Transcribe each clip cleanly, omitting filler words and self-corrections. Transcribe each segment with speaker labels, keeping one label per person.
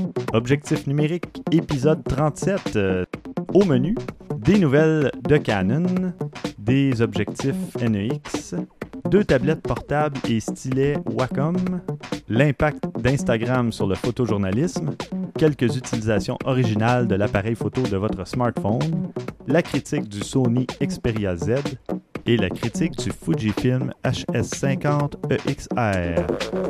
Speaker 1: Objectif numérique, épisode 37. Au menu, des nouvelles de Canon, des objectifs NEX, 2 tablettes portables et stylets Wacom, l'impact d'Instagram sur le photojournalisme, quelques utilisations originales de l'appareil photo de votre smartphone, la critique du Sony Xperia Z et la critique du Fujifilm HS50 EXR.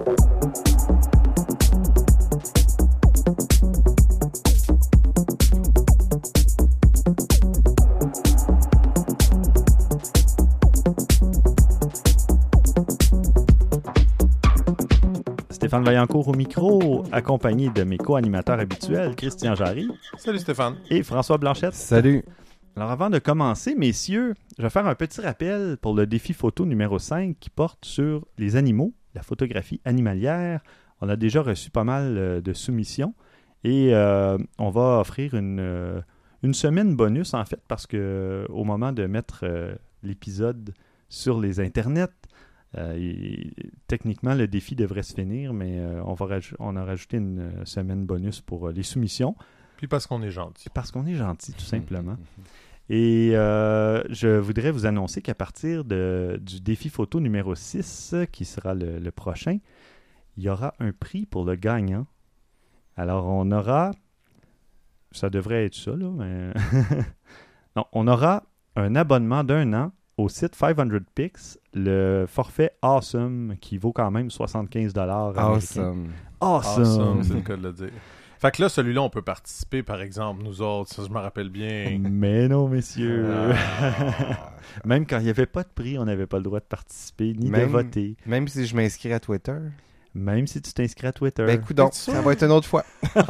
Speaker 1: Stéphane Vaillancourt au micro, accompagné de mes co-animateurs habituels, Christian Jarry.
Speaker 2: Salut Stéphane.
Speaker 1: Et François Blanchette.
Speaker 3: Salut.
Speaker 1: Alors avant de commencer, messieurs, je vais faire un petit rappel pour le défi photo numéro 5 qui porte sur les animaux, la photographie animalière. On a déjà reçu pas mal de soumissions et on va offrir une semaine bonus en fait parce que au moment de mettre l'épisode sur les internets, techniquement, le défi devrait se finir, mais on a rajouté une semaine bonus pour les soumissions.
Speaker 2: Puis parce qu'on est gentil.
Speaker 1: Parce qu'on est gentil, tout simplement. Et je voudrais vous annoncer qu'à partir du défi photo numéro 6, qui sera le prochain, il y aura un prix pour le gagnant. Alors, on aura... Ça devrait être ça, là, mais... Non, on aura un abonnement d'1 an au site 500px, le forfait Awesome, qui vaut quand même 75$ américains.
Speaker 2: Awesome, c'est le cas de le dire. Fait que là, celui-là, on peut participer, par exemple, nous autres, ça je me rappelle bien.
Speaker 1: Mais non, messieurs. Même quand il n'y avait pas de prix, on n'avait pas le droit de participer, ni de voter.
Speaker 3: Même si je m'inscris à Twitter.
Speaker 1: Même si tu t'inscris à Twitter.
Speaker 3: Ben écoute donc, ça va être une autre fois.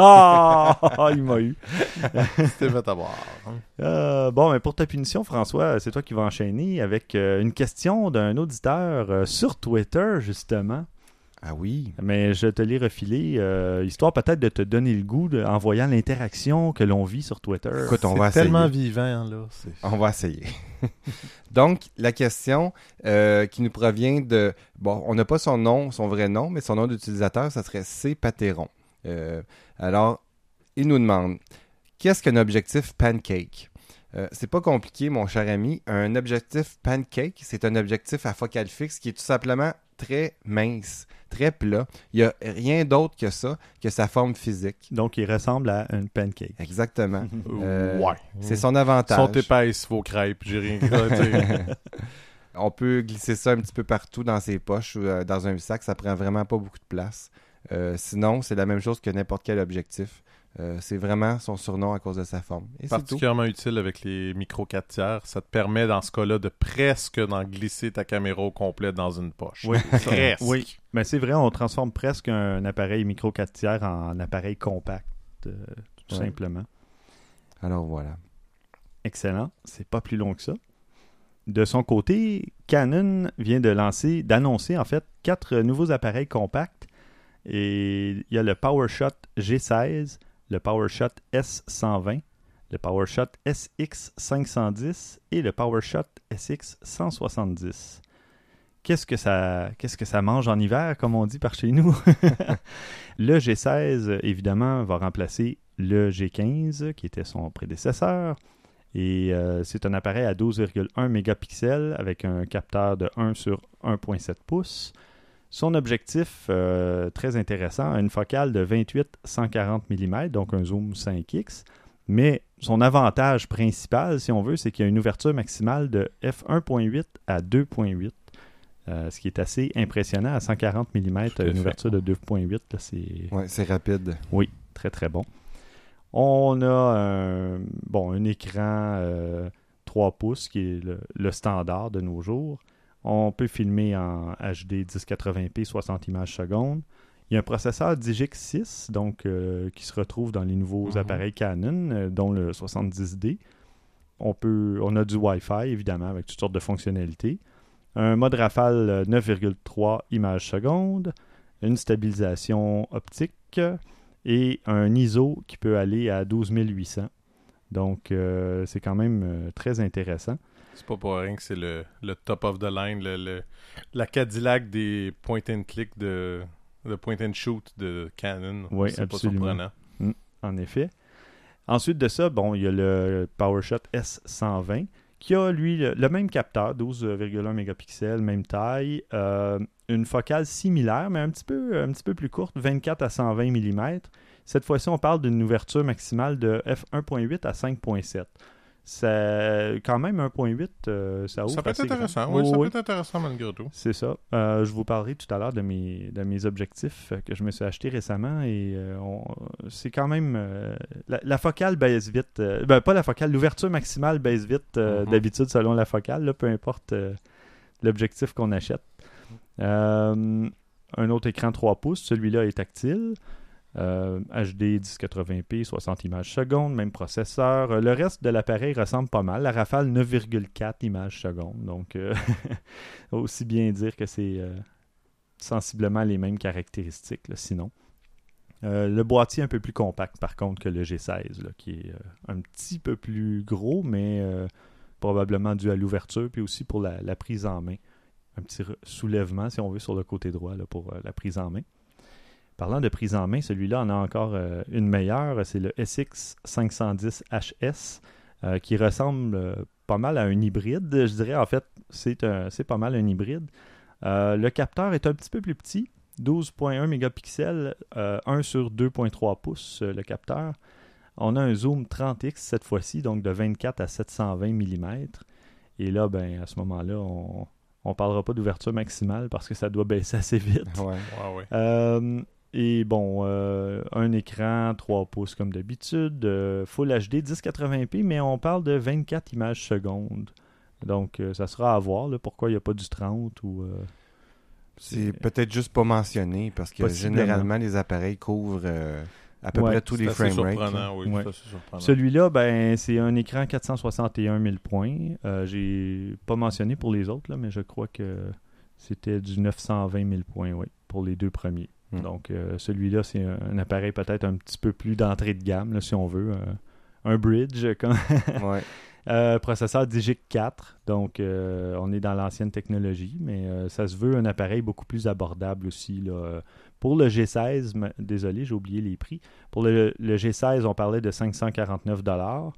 Speaker 1: Il m'a eu.
Speaker 2: C'était fait avoir.
Speaker 1: Bon, mais pour ta punition, François, c'est toi qui vas enchaîner avec une question d'un auditeur sur Twitter, justement.
Speaker 3: Ah oui.
Speaker 1: Mais je te l'ai refilé, histoire peut-être de te donner le goût en voyant l'interaction que l'on vit sur Twitter.
Speaker 3: Écoute, on va
Speaker 2: c'est
Speaker 3: essayer.
Speaker 2: Tellement vivant, là.
Speaker 3: On va essayer. Donc, la question qui nous provient de... Bon, on n'a pas son vrai nom, mais son nom d'utilisateur, ça serait C. Pateron. Alors, il nous demande, qu'est-ce qu'un objectif pancake? C'est pas compliqué, mon cher ami. Un objectif pancake, c'est un objectif à focale fixe qui est tout simplement très mince, très plat. Il n'y a rien d'autre que ça, que sa forme physique.
Speaker 1: Donc, il ressemble à une pancake.
Speaker 3: Exactement.
Speaker 2: Ouais.
Speaker 3: C'est son avantage.
Speaker 2: Sont épaisses, vos crêpes, j'ai rien à dire.
Speaker 3: On peut glisser ça un petit peu partout dans ses poches ou dans un sac. Ça prend vraiment pas beaucoup de place. Sinon, c'est la même chose que n'importe quel objectif. C'est vraiment son surnom à cause de sa forme. Et
Speaker 2: particulièrement utile avec les micro 4/3. Ça te permet, dans ce cas-là, de presque d'en glisser ta caméra au complet dans une poche.
Speaker 1: Oui,
Speaker 2: presque.
Speaker 1: Oui, mais c'est vrai, on transforme presque un appareil micro 4/3 en appareil compact, tout simplement.
Speaker 3: Alors voilà.
Speaker 1: Excellent. C'est pas plus long que ça. De son côté, Canon vient d'annoncer en fait 4 nouveaux appareils compacts. Et il y a le PowerShot G16, le PowerShot S120, le PowerShot SX510 et le PowerShot SX170. Qu'est-ce que ça mange en hiver, comme on dit par chez nous? Le G16, évidemment, va remplacer le G15, qui était son prédécesseur. Et c'est un appareil à 12,1 mégapixels avec un capteur de 1 sur 1,7 pouces. Son objectif, très intéressant, a une focale de 28-140 mm, donc un zoom 5x. Mais son avantage principal, si on veut, c'est qu'il y a une ouverture maximale de f1.8 à 2.8. Ce qui est assez impressionnant. À 140 mm, une ouverture de 2.8, là, c'est...
Speaker 3: Ouais, c'est rapide.
Speaker 1: Oui, très très bon. On a un écran 3 pouces qui est le standard de nos jours. On peut filmer en HD 1080p 60 images secondes. Il y a un processeur Digix 6 donc, qui se retrouve dans les nouveaux appareils Canon, dont le 70D. On a du Wi-Fi, évidemment, avec toutes sortes de fonctionnalités. Un mode rafale 9,3 images secondes. Une stabilisation optique. Et un ISO qui peut aller à 12800. Donc, c'est quand même très intéressant.
Speaker 2: C'est pas pour rien que c'est le top of the line, la Cadillac des point and click de point and shoot de Canon.
Speaker 1: Oui,
Speaker 2: c'est
Speaker 1: absolument.
Speaker 2: pas surprenant.
Speaker 1: en effet. Ensuite de ça, bon, il y a le PowerShot S120 qui a, lui, le même capteur, 12,1 mégapixels, même taille, une focale similaire, mais un petit peu plus courte, 24 à 120 mm. Cette fois-ci, on parle d'une ouverture maximale de f1.8 à 5.7. Quand même, 1.8, ça ouvre.
Speaker 2: Ça peut être intéressant,
Speaker 1: grand.
Speaker 2: oui, ça peut être intéressant malgré tout.
Speaker 1: C'est ça. Je vous parlerai tout à l'heure de mes objectifs que je me suis acheté récemment et c'est quand même... la focale baisse vite. Pas la focale, l'ouverture maximale baisse vite d'habitude selon la focale, là, peu importe l'objectif qu'on achète. Un autre écran 3 pouces, celui-là est tactile. HD 1080p, 60 images secondes, même processeur. Le reste de l'appareil ressemble pas mal. La Rafale 9,4 images secondes. Donc, aussi bien dire que c'est sensiblement les mêmes caractéristiques, là, sinon. Le boîtier est un peu plus compact, par contre, que le G16, là, qui est un petit peu plus gros, mais probablement dû à l'ouverture, puis aussi pour la prise en main. Un petit soulèvement, si on veut, sur le côté droit là, pour la prise en main. Parlant de prise en main, celui-là en a encore une meilleure, c'est le SX510HS qui ressemble pas mal à un hybride. Je dirais en fait, c'est pas mal un hybride. Le capteur est un petit peu plus petit, 12,1 mégapixels, 1 sur 2,3 pouces le capteur. On a un zoom 30x cette fois-ci, donc de 24 à 720 mm. Et là, ben, à ce moment-là, on ne parlera pas d'ouverture maximale parce que ça doit baisser assez vite.
Speaker 3: Ouais.
Speaker 1: Et bon, un écran 3 pouces comme d'habitude, Full HD 1080p, mais on parle de 24 images secondes. Donc, ça sera à voir là, pourquoi il n'y a pas du 30 ou...
Speaker 3: C'est peut-être juste pas mentionné parce que généralement, les appareils couvrent à peu près tous les frame rates.
Speaker 2: Oui, c'est surprenant.
Speaker 1: Celui-là, ben, c'est un écran 461 000 points. J'ai pas mentionné pour les autres, là, mais je crois que c'était du 920 000 points, oui, pour les deux premiers. Donc, celui-là, c'est un appareil peut-être un petit peu plus d'entrée de gamme, là, si on veut. Un bridge. Processeur Digic 4. Donc, on est dans l'ancienne technologie, mais ça se veut un appareil beaucoup plus abordable aussi. Là. Pour le G16, désolé, j'ai oublié les prix. Pour le G16, on parlait de 549 $.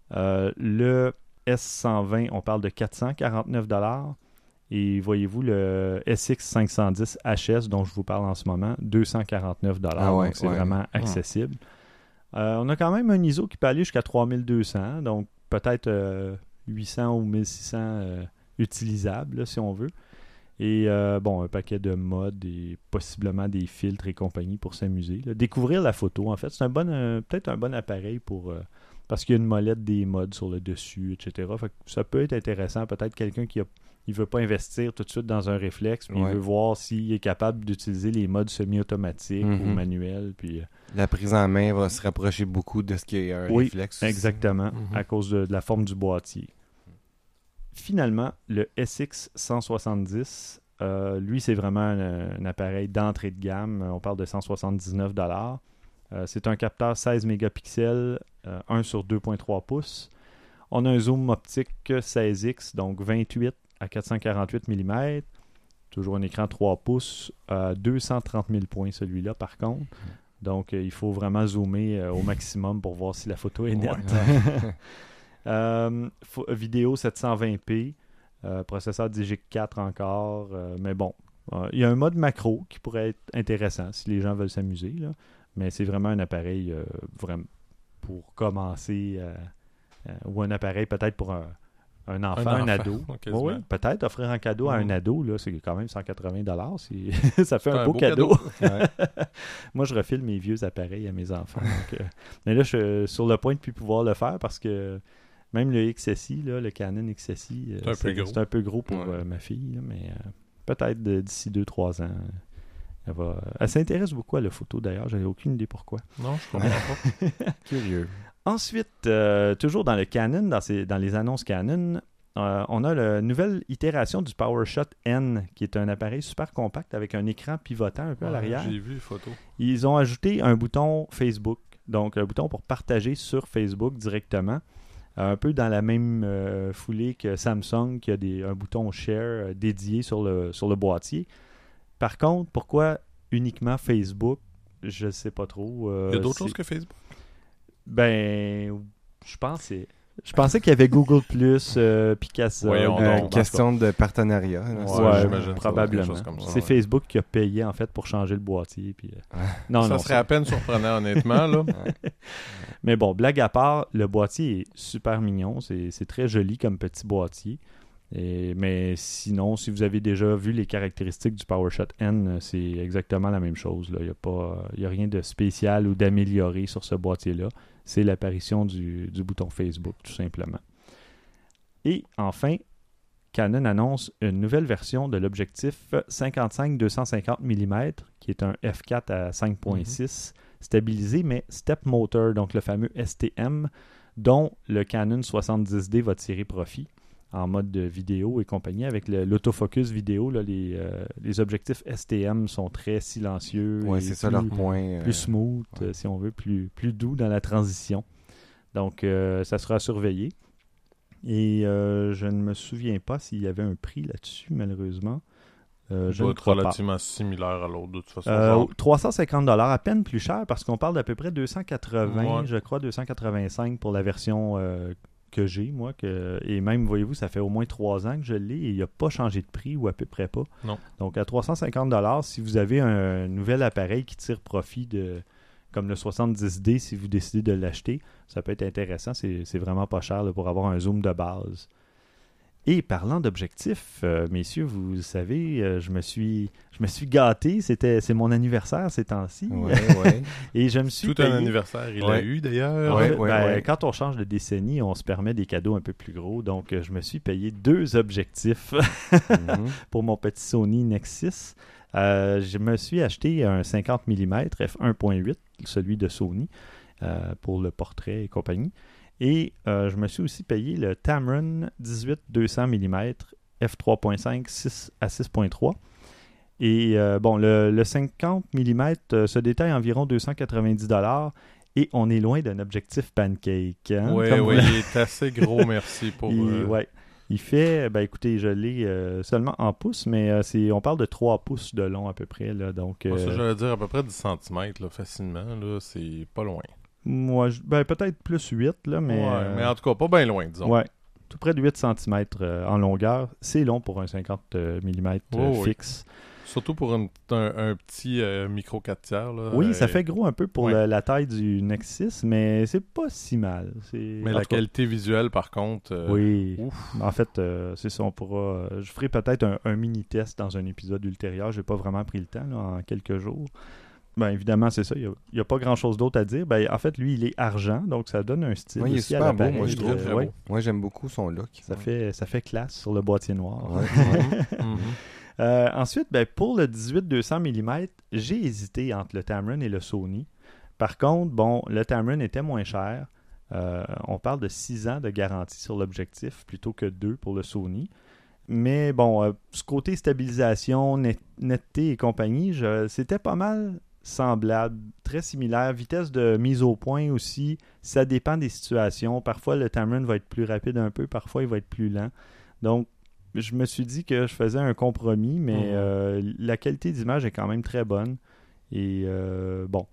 Speaker 1: Le S120, on parle de 449 $. Et voyez-vous, le SX510HS dont je vous parle en ce moment, 249 $. Donc, c'est vraiment accessible. On a quand même un ISO qui peut aller jusqu'à 3200, donc peut-être 800 ou 1600 utilisables, là, si on veut. Et bon, un paquet de modes et possiblement des filtres et compagnie pour s'amuser. Là. Découvrir la photo, en fait, c'est peut-être un bon appareil pour... parce qu'il y a une molette des modes sur le dessus, etc. Fait que ça peut être intéressant. Peut-être quelqu'un qui ne veut pas investir tout de suite dans un réflexe, mais il veut voir s'il est capable d'utiliser les modes semi-automatiques ou manuels. Puis,
Speaker 3: la prise en main va se rapprocher beaucoup de ce qui est un réflexe.
Speaker 1: Oui, exactement, à cause de la forme du boîtier. Finalement, le SX170, lui, c'est vraiment un appareil d'entrée de gamme. On parle de 179 $. C'est un capteur 16 mégapixels, 1 sur 2.3 pouces. On a un zoom optique 16x, donc 28 à 448 mm. Toujours un écran 3 pouces, 230 000 points celui-là par contre. Donc, il faut vraiment zoomer au maximum pour voir si la photo est nette. Vidéo 720p, processeur Digic 4 encore, mais bon, il y a un mode macro qui pourrait être intéressant si les gens veulent s'amuser, là. Mais c'est vraiment un appareil vraiment pour commencer, ou un appareil peut-être pour un enfant, un ado. Oui, peut-être offrir un cadeau à un ado, là, c'est quand même 180 $. Ça fait un beau cadeau. Moi, je refile mes vieux appareils à mes enfants. Donc, mais là, je suis sur le point de ne plus pouvoir le faire parce que même le XSI, là, le Canon XSI, c'est un peu gros pour ma fille. Là, mais peut-être d'ici 2-3 ans. Elle s'intéresse beaucoup à la photo d'ailleurs, j'avais aucune idée pourquoi.
Speaker 2: Non, je comprends pas.
Speaker 1: Curieux. Ensuite, toujours dans le Canon, dans les annonces Canon, on a la nouvelle itération du PowerShot N, qui est un appareil super compact avec un écran pivotant un peu à l'arrière.
Speaker 2: J'ai vu les photos. Ils
Speaker 1: ont ajouté un bouton Facebook, donc un bouton pour partager sur Facebook directement. Un peu dans la même foulée que Samsung, qui a un bouton Share dédié sur le boîtier. Par contre, pourquoi uniquement Facebook? Je ne sais pas trop.
Speaker 2: Il y a d'autres choses que Facebook?
Speaker 1: Ben, je pensais qu'il y avait Google+, Picasso.
Speaker 2: Voyons donc.
Speaker 3: Question de partenariat. Là,
Speaker 1: Ouais,
Speaker 2: j'imagine
Speaker 1: probablement.
Speaker 2: quelque chose comme ça,
Speaker 1: C'est
Speaker 2: ouais.
Speaker 1: Facebook qui a payé, en fait, pour changer le boîtier. Puis, non,
Speaker 2: Ça
Speaker 1: non,
Speaker 2: serait à peine surprenant, honnêtement. Là.
Speaker 1: Mais bon, blague à part, le boîtier est super mignon. C'est très joli comme petit boîtier. Mais sinon, si vous avez déjà vu les caractéristiques du PowerShot N, c'est exactement la même chose. Il n'y a rien de spécial ou d'amélioré sur ce boîtier-là. C'est l'apparition du bouton Facebook, tout simplement. Et enfin, Canon annonce une nouvelle version de l'objectif 55-250 mm, qui est un f4 à 5.6, stabilisé, mais step motor, donc le fameux STM, dont le Canon 70D va tirer profit en mode de vidéo et compagnie. Avec l'autofocus vidéo, là, les objectifs STM sont très silencieux.
Speaker 3: Ouais,
Speaker 1: et
Speaker 3: c'est ça leur point.
Speaker 1: plus smooth,
Speaker 3: ouais.
Speaker 1: si on veut, plus doux dans la transition. Donc, ça sera surveillé. Et je ne me souviens pas s'il y avait un prix là-dessus, malheureusement. Je
Speaker 2: doit
Speaker 1: ne
Speaker 2: être
Speaker 1: crois pas.
Speaker 2: relativement similaire à l'autre, de toute façon. Genre.
Speaker 1: 350 $, à peine plus cher, parce qu'on parle d'à peu près 280,
Speaker 2: Ouais.
Speaker 1: je crois 285 pour la version que j'ai, moi. Et même, voyez-vous, ça fait au moins 3 ans que je l'ai et il n'a pas changé de prix ou à peu près pas.
Speaker 2: Non.
Speaker 1: Donc, à 350 $, si vous avez un nouvel appareil qui tire profit comme le 70D, si vous décidez de l'acheter, ça peut être intéressant. C'est vraiment pas cher là, pour avoir un zoom de base. Et parlant d'objectifs, messieurs, vous savez, je me suis gâté. C'est mon anniversaire ces temps-ci.
Speaker 3: Ouais, ouais.
Speaker 1: Et je me suis
Speaker 2: Tout
Speaker 1: payé...
Speaker 2: un anniversaire, il
Speaker 3: Ouais.
Speaker 2: l'a eu d'ailleurs.
Speaker 3: Ouais,
Speaker 1: Ben,
Speaker 3: ouais.
Speaker 1: Quand on change de décennie, on se permet des cadeaux un peu plus gros. Donc, je me suis payé 2 objectifs
Speaker 3: Mhm.
Speaker 1: pour mon petit Sony Nexus. Je me suis acheté un 50 mm f1.8, celui de Sony, pour le portrait et compagnie. Et je me suis aussi payé le Tamron 18-200 mm f3.5 6 à 6.3. Et bon, le 50 mm se détaille environ 290 $. Et on est loin d'un objectif pancake. Hein,
Speaker 2: Oui,
Speaker 1: comme vous
Speaker 2: il est assez gros, merci pour...
Speaker 1: ouais. Il fait, ben écoutez, je l'ai seulement en pouces, mais on parle de 3 pouces de long à peu près. Là, donc,
Speaker 2: Moi, ça, j'allais dire à peu près 10 cm, là, facilement. Là, c'est pas loin.
Speaker 1: moi, ben, peut-être plus 8, là, mais...
Speaker 2: Ouais, mais en tout cas, pas bien loin, disons.
Speaker 1: ouais, tout près de 8 cm en longueur. C'est long pour un 50 mm
Speaker 2: Oh,
Speaker 1: fixe.
Speaker 2: Surtout pour un petit micro 4 tiers. Là,
Speaker 1: Oui, ça fait gros un peu pour
Speaker 2: ouais.
Speaker 1: la taille du Nexus, mais c'est pas si mal.
Speaker 2: Mais
Speaker 1: en
Speaker 2: la
Speaker 1: tout cas,
Speaker 2: qualité visuelle, par contre...
Speaker 1: oui.
Speaker 2: Ouf.
Speaker 1: En fait, c'est ça, on pourra... je ferai peut-être un mini-test dans un épisode ultérieur. J'ai pas vraiment pris le temps, là, en quelques jours. Ben évidemment, c'est ça. Il n'y a pas grand-chose d'autre à dire. Ben, en fait, lui, il est argent, donc ça donne un style
Speaker 3: Ouais, il est
Speaker 1: aussi à
Speaker 3: super beau,
Speaker 1: l'appareil.
Speaker 3: moi, je trouve.
Speaker 2: Très
Speaker 1: ouais,
Speaker 2: beau.
Speaker 3: Moi, j'aime beaucoup son look.
Speaker 1: ça fait classe sur le boîtier noir.
Speaker 3: Ouais, ouais.
Speaker 2: Mhm.
Speaker 1: Ensuite, ben, pour le 18-200 mm, j'ai hésité entre le Tamron et le Sony. Par contre, bon, le Tamron était moins cher. On parle de 6 ans de garantie sur l'objectif plutôt que 2 pour le Sony. Mais bon, ce côté stabilisation, netteté et compagnie, c'était pas mal semblable, très similaire. Vitesse de mise au point aussi, ça dépend des situations. Parfois, le Tamron va être plus rapide un peu, parfois, il va être plus lent. Donc, je me suis dit que je faisais un compromis, mais la qualité d'image est quand même très bonne. Et bon,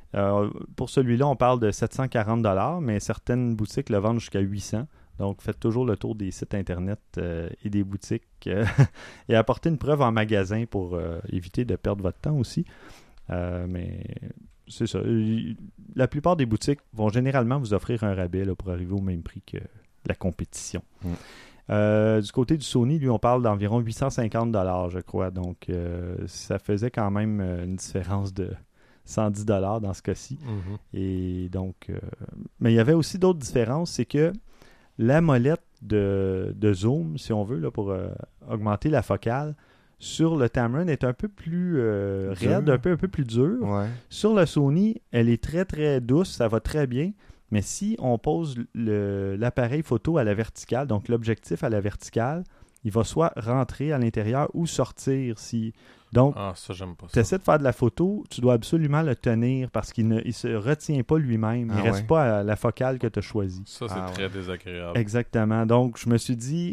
Speaker 1: pour celui-là, on parle de 740 $, mais certaines boutiques le vendent jusqu'à 800. Donc, faites toujours le tour des sites Internet et des boutiques et apportez une preuve en magasin pour éviter de perdre votre temps aussi. Mais c'est ça. La plupart des boutiques vont généralement vous offrir un rabais là, pour arriver au même prix que la compétition. Du côté du Sony, lui, on parle d'environ 850 $, je crois. Donc, ça faisait quand même une différence de 110 $ dans ce cas-ci.
Speaker 2: Mhm.
Speaker 1: Et donc, mais il y avait aussi d'autres différences. C'est que la molette de zoom, si on veut, là, pour augmenter la focale, sur le Tamron est un peu plus raide, un peu plus dure.
Speaker 3: Ouais.
Speaker 1: Sur le Sony, elle est très très douce, ça va très bien. Mais si on pose l'appareil photo à la verticale, donc l'objectif à la verticale, il va soit rentrer à l'intérieur ou sortir. Donc,
Speaker 2: Ah, ça, j'aime pas
Speaker 1: tu
Speaker 2: ça.
Speaker 1: essaies de faire de la photo, tu dois absolument le tenir parce qu'il ne se retient pas lui-même. Il
Speaker 3: Ah
Speaker 1: ne reste
Speaker 3: ouais.
Speaker 1: pas à la focale que tu as choisie.
Speaker 2: Ça, c'est
Speaker 3: Ah,
Speaker 2: très
Speaker 3: ouais.
Speaker 2: désagréable.
Speaker 1: Exactement. Donc, je me suis dit,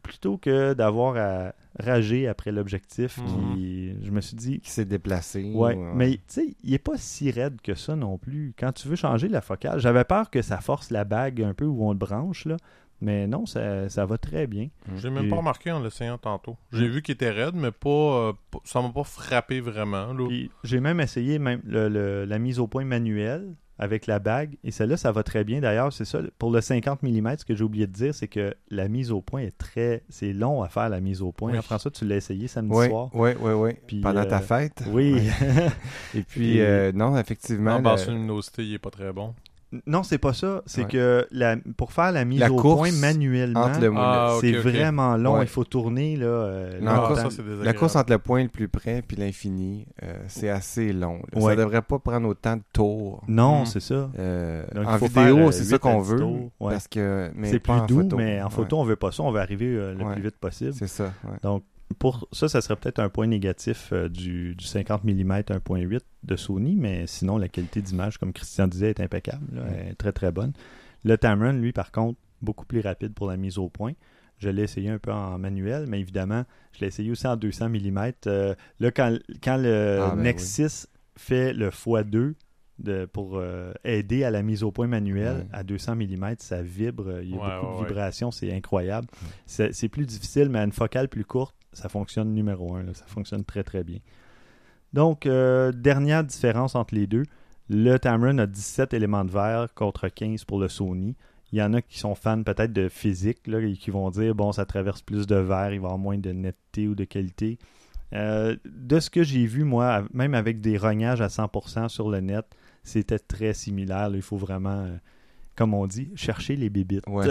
Speaker 1: plutôt que d'avoir à rager après l'objectif, je me suis dit...
Speaker 3: Qui s'est déplacé.
Speaker 1: Ouais, mais tu sais, il est pas si raide que ça non plus. Quand tu veux changer la focale, j'avais peur que ça force la bague un peu où on le branche, là. Mais non, ça va très bien.
Speaker 2: J'ai même pas remarqué en l'essayant tantôt. J'ai vu qu'il était raide, mais pas ça m'a pas frappé vraiment. Là.
Speaker 1: Puis, j'ai même essayé la mise au point manuelle avec la bague. Et celle-là, ça va très bien. D'ailleurs, c'est ça. Pour le 50 mm, ce que j'ai oublié de dire, c'est que la mise au point c'est long à faire, la mise au point.
Speaker 2: Oui.
Speaker 1: François, tu l'as essayé samedi soir.
Speaker 3: Oui.
Speaker 1: Puis,
Speaker 3: pendant ta fête.
Speaker 1: Oui.
Speaker 3: Ouais. Et puis, non, effectivement...
Speaker 2: En basse luminosité, il est pas très bon.
Speaker 1: Non, c'est pas ça. C'est que pour faire la mise au
Speaker 3: course
Speaker 1: point manuellement,
Speaker 3: entre le
Speaker 1: c'est vraiment long.
Speaker 3: Ouais.
Speaker 1: Il faut tourner là.
Speaker 2: Ça, c'est désagréable.
Speaker 3: La course entre le point le plus près et l'infini, c'est assez long. Là.
Speaker 1: Ouais.
Speaker 3: Ça devrait pas prendre autant de tours.
Speaker 1: Non, c'est ça. Donc,
Speaker 3: en
Speaker 1: il faut
Speaker 3: vidéo,
Speaker 1: faire,
Speaker 3: c'est
Speaker 1: 8
Speaker 3: ça qu'on
Speaker 1: à 10
Speaker 3: veut.
Speaker 1: tours. Ouais.
Speaker 3: Parce que, mais
Speaker 1: c'est
Speaker 3: pas
Speaker 1: plus doux,
Speaker 3: photo.
Speaker 1: mais en photo, on veut pas ça. On veut arriver le plus vite possible.
Speaker 3: C'est ça. Ouais.
Speaker 1: Donc, pour ça serait peut-être un point négatif du 50 mm 1.8 de Sony, mais sinon, la qualité d'image, comme Christian disait, est impeccable. Là, elle est très, très bonne. Le Tamron, lui, par contre, beaucoup plus rapide pour la mise au point. Je l'ai essayé un peu en manuel, mais évidemment, je l'ai essayé aussi en 200 mm. Là, quand le Nexus fait le x2 pour aider à la mise au point manuelle, à 200 mm, ça vibre. Il y a beaucoup de vibrations, c'est incroyable. C'est plus difficile, mais à une focale plus courte, ça fonctionne numéro 1. Là, ça fonctionne très, très bien. Donc, dernière différence entre les deux. Le Tamron a 17 éléments de verre contre 15 pour le Sony. Il y en a qui sont fans peut-être de physique là, et qui vont dire bon, ça traverse plus de verre, il va y avoir moins de netteté ou de qualité. De ce que j'ai vu, moi, même avec des rognages à 100% sur le net, c'était très similaire. Là, il faut vraiment, comme on dit, chercher les bébites.
Speaker 2: Ouais.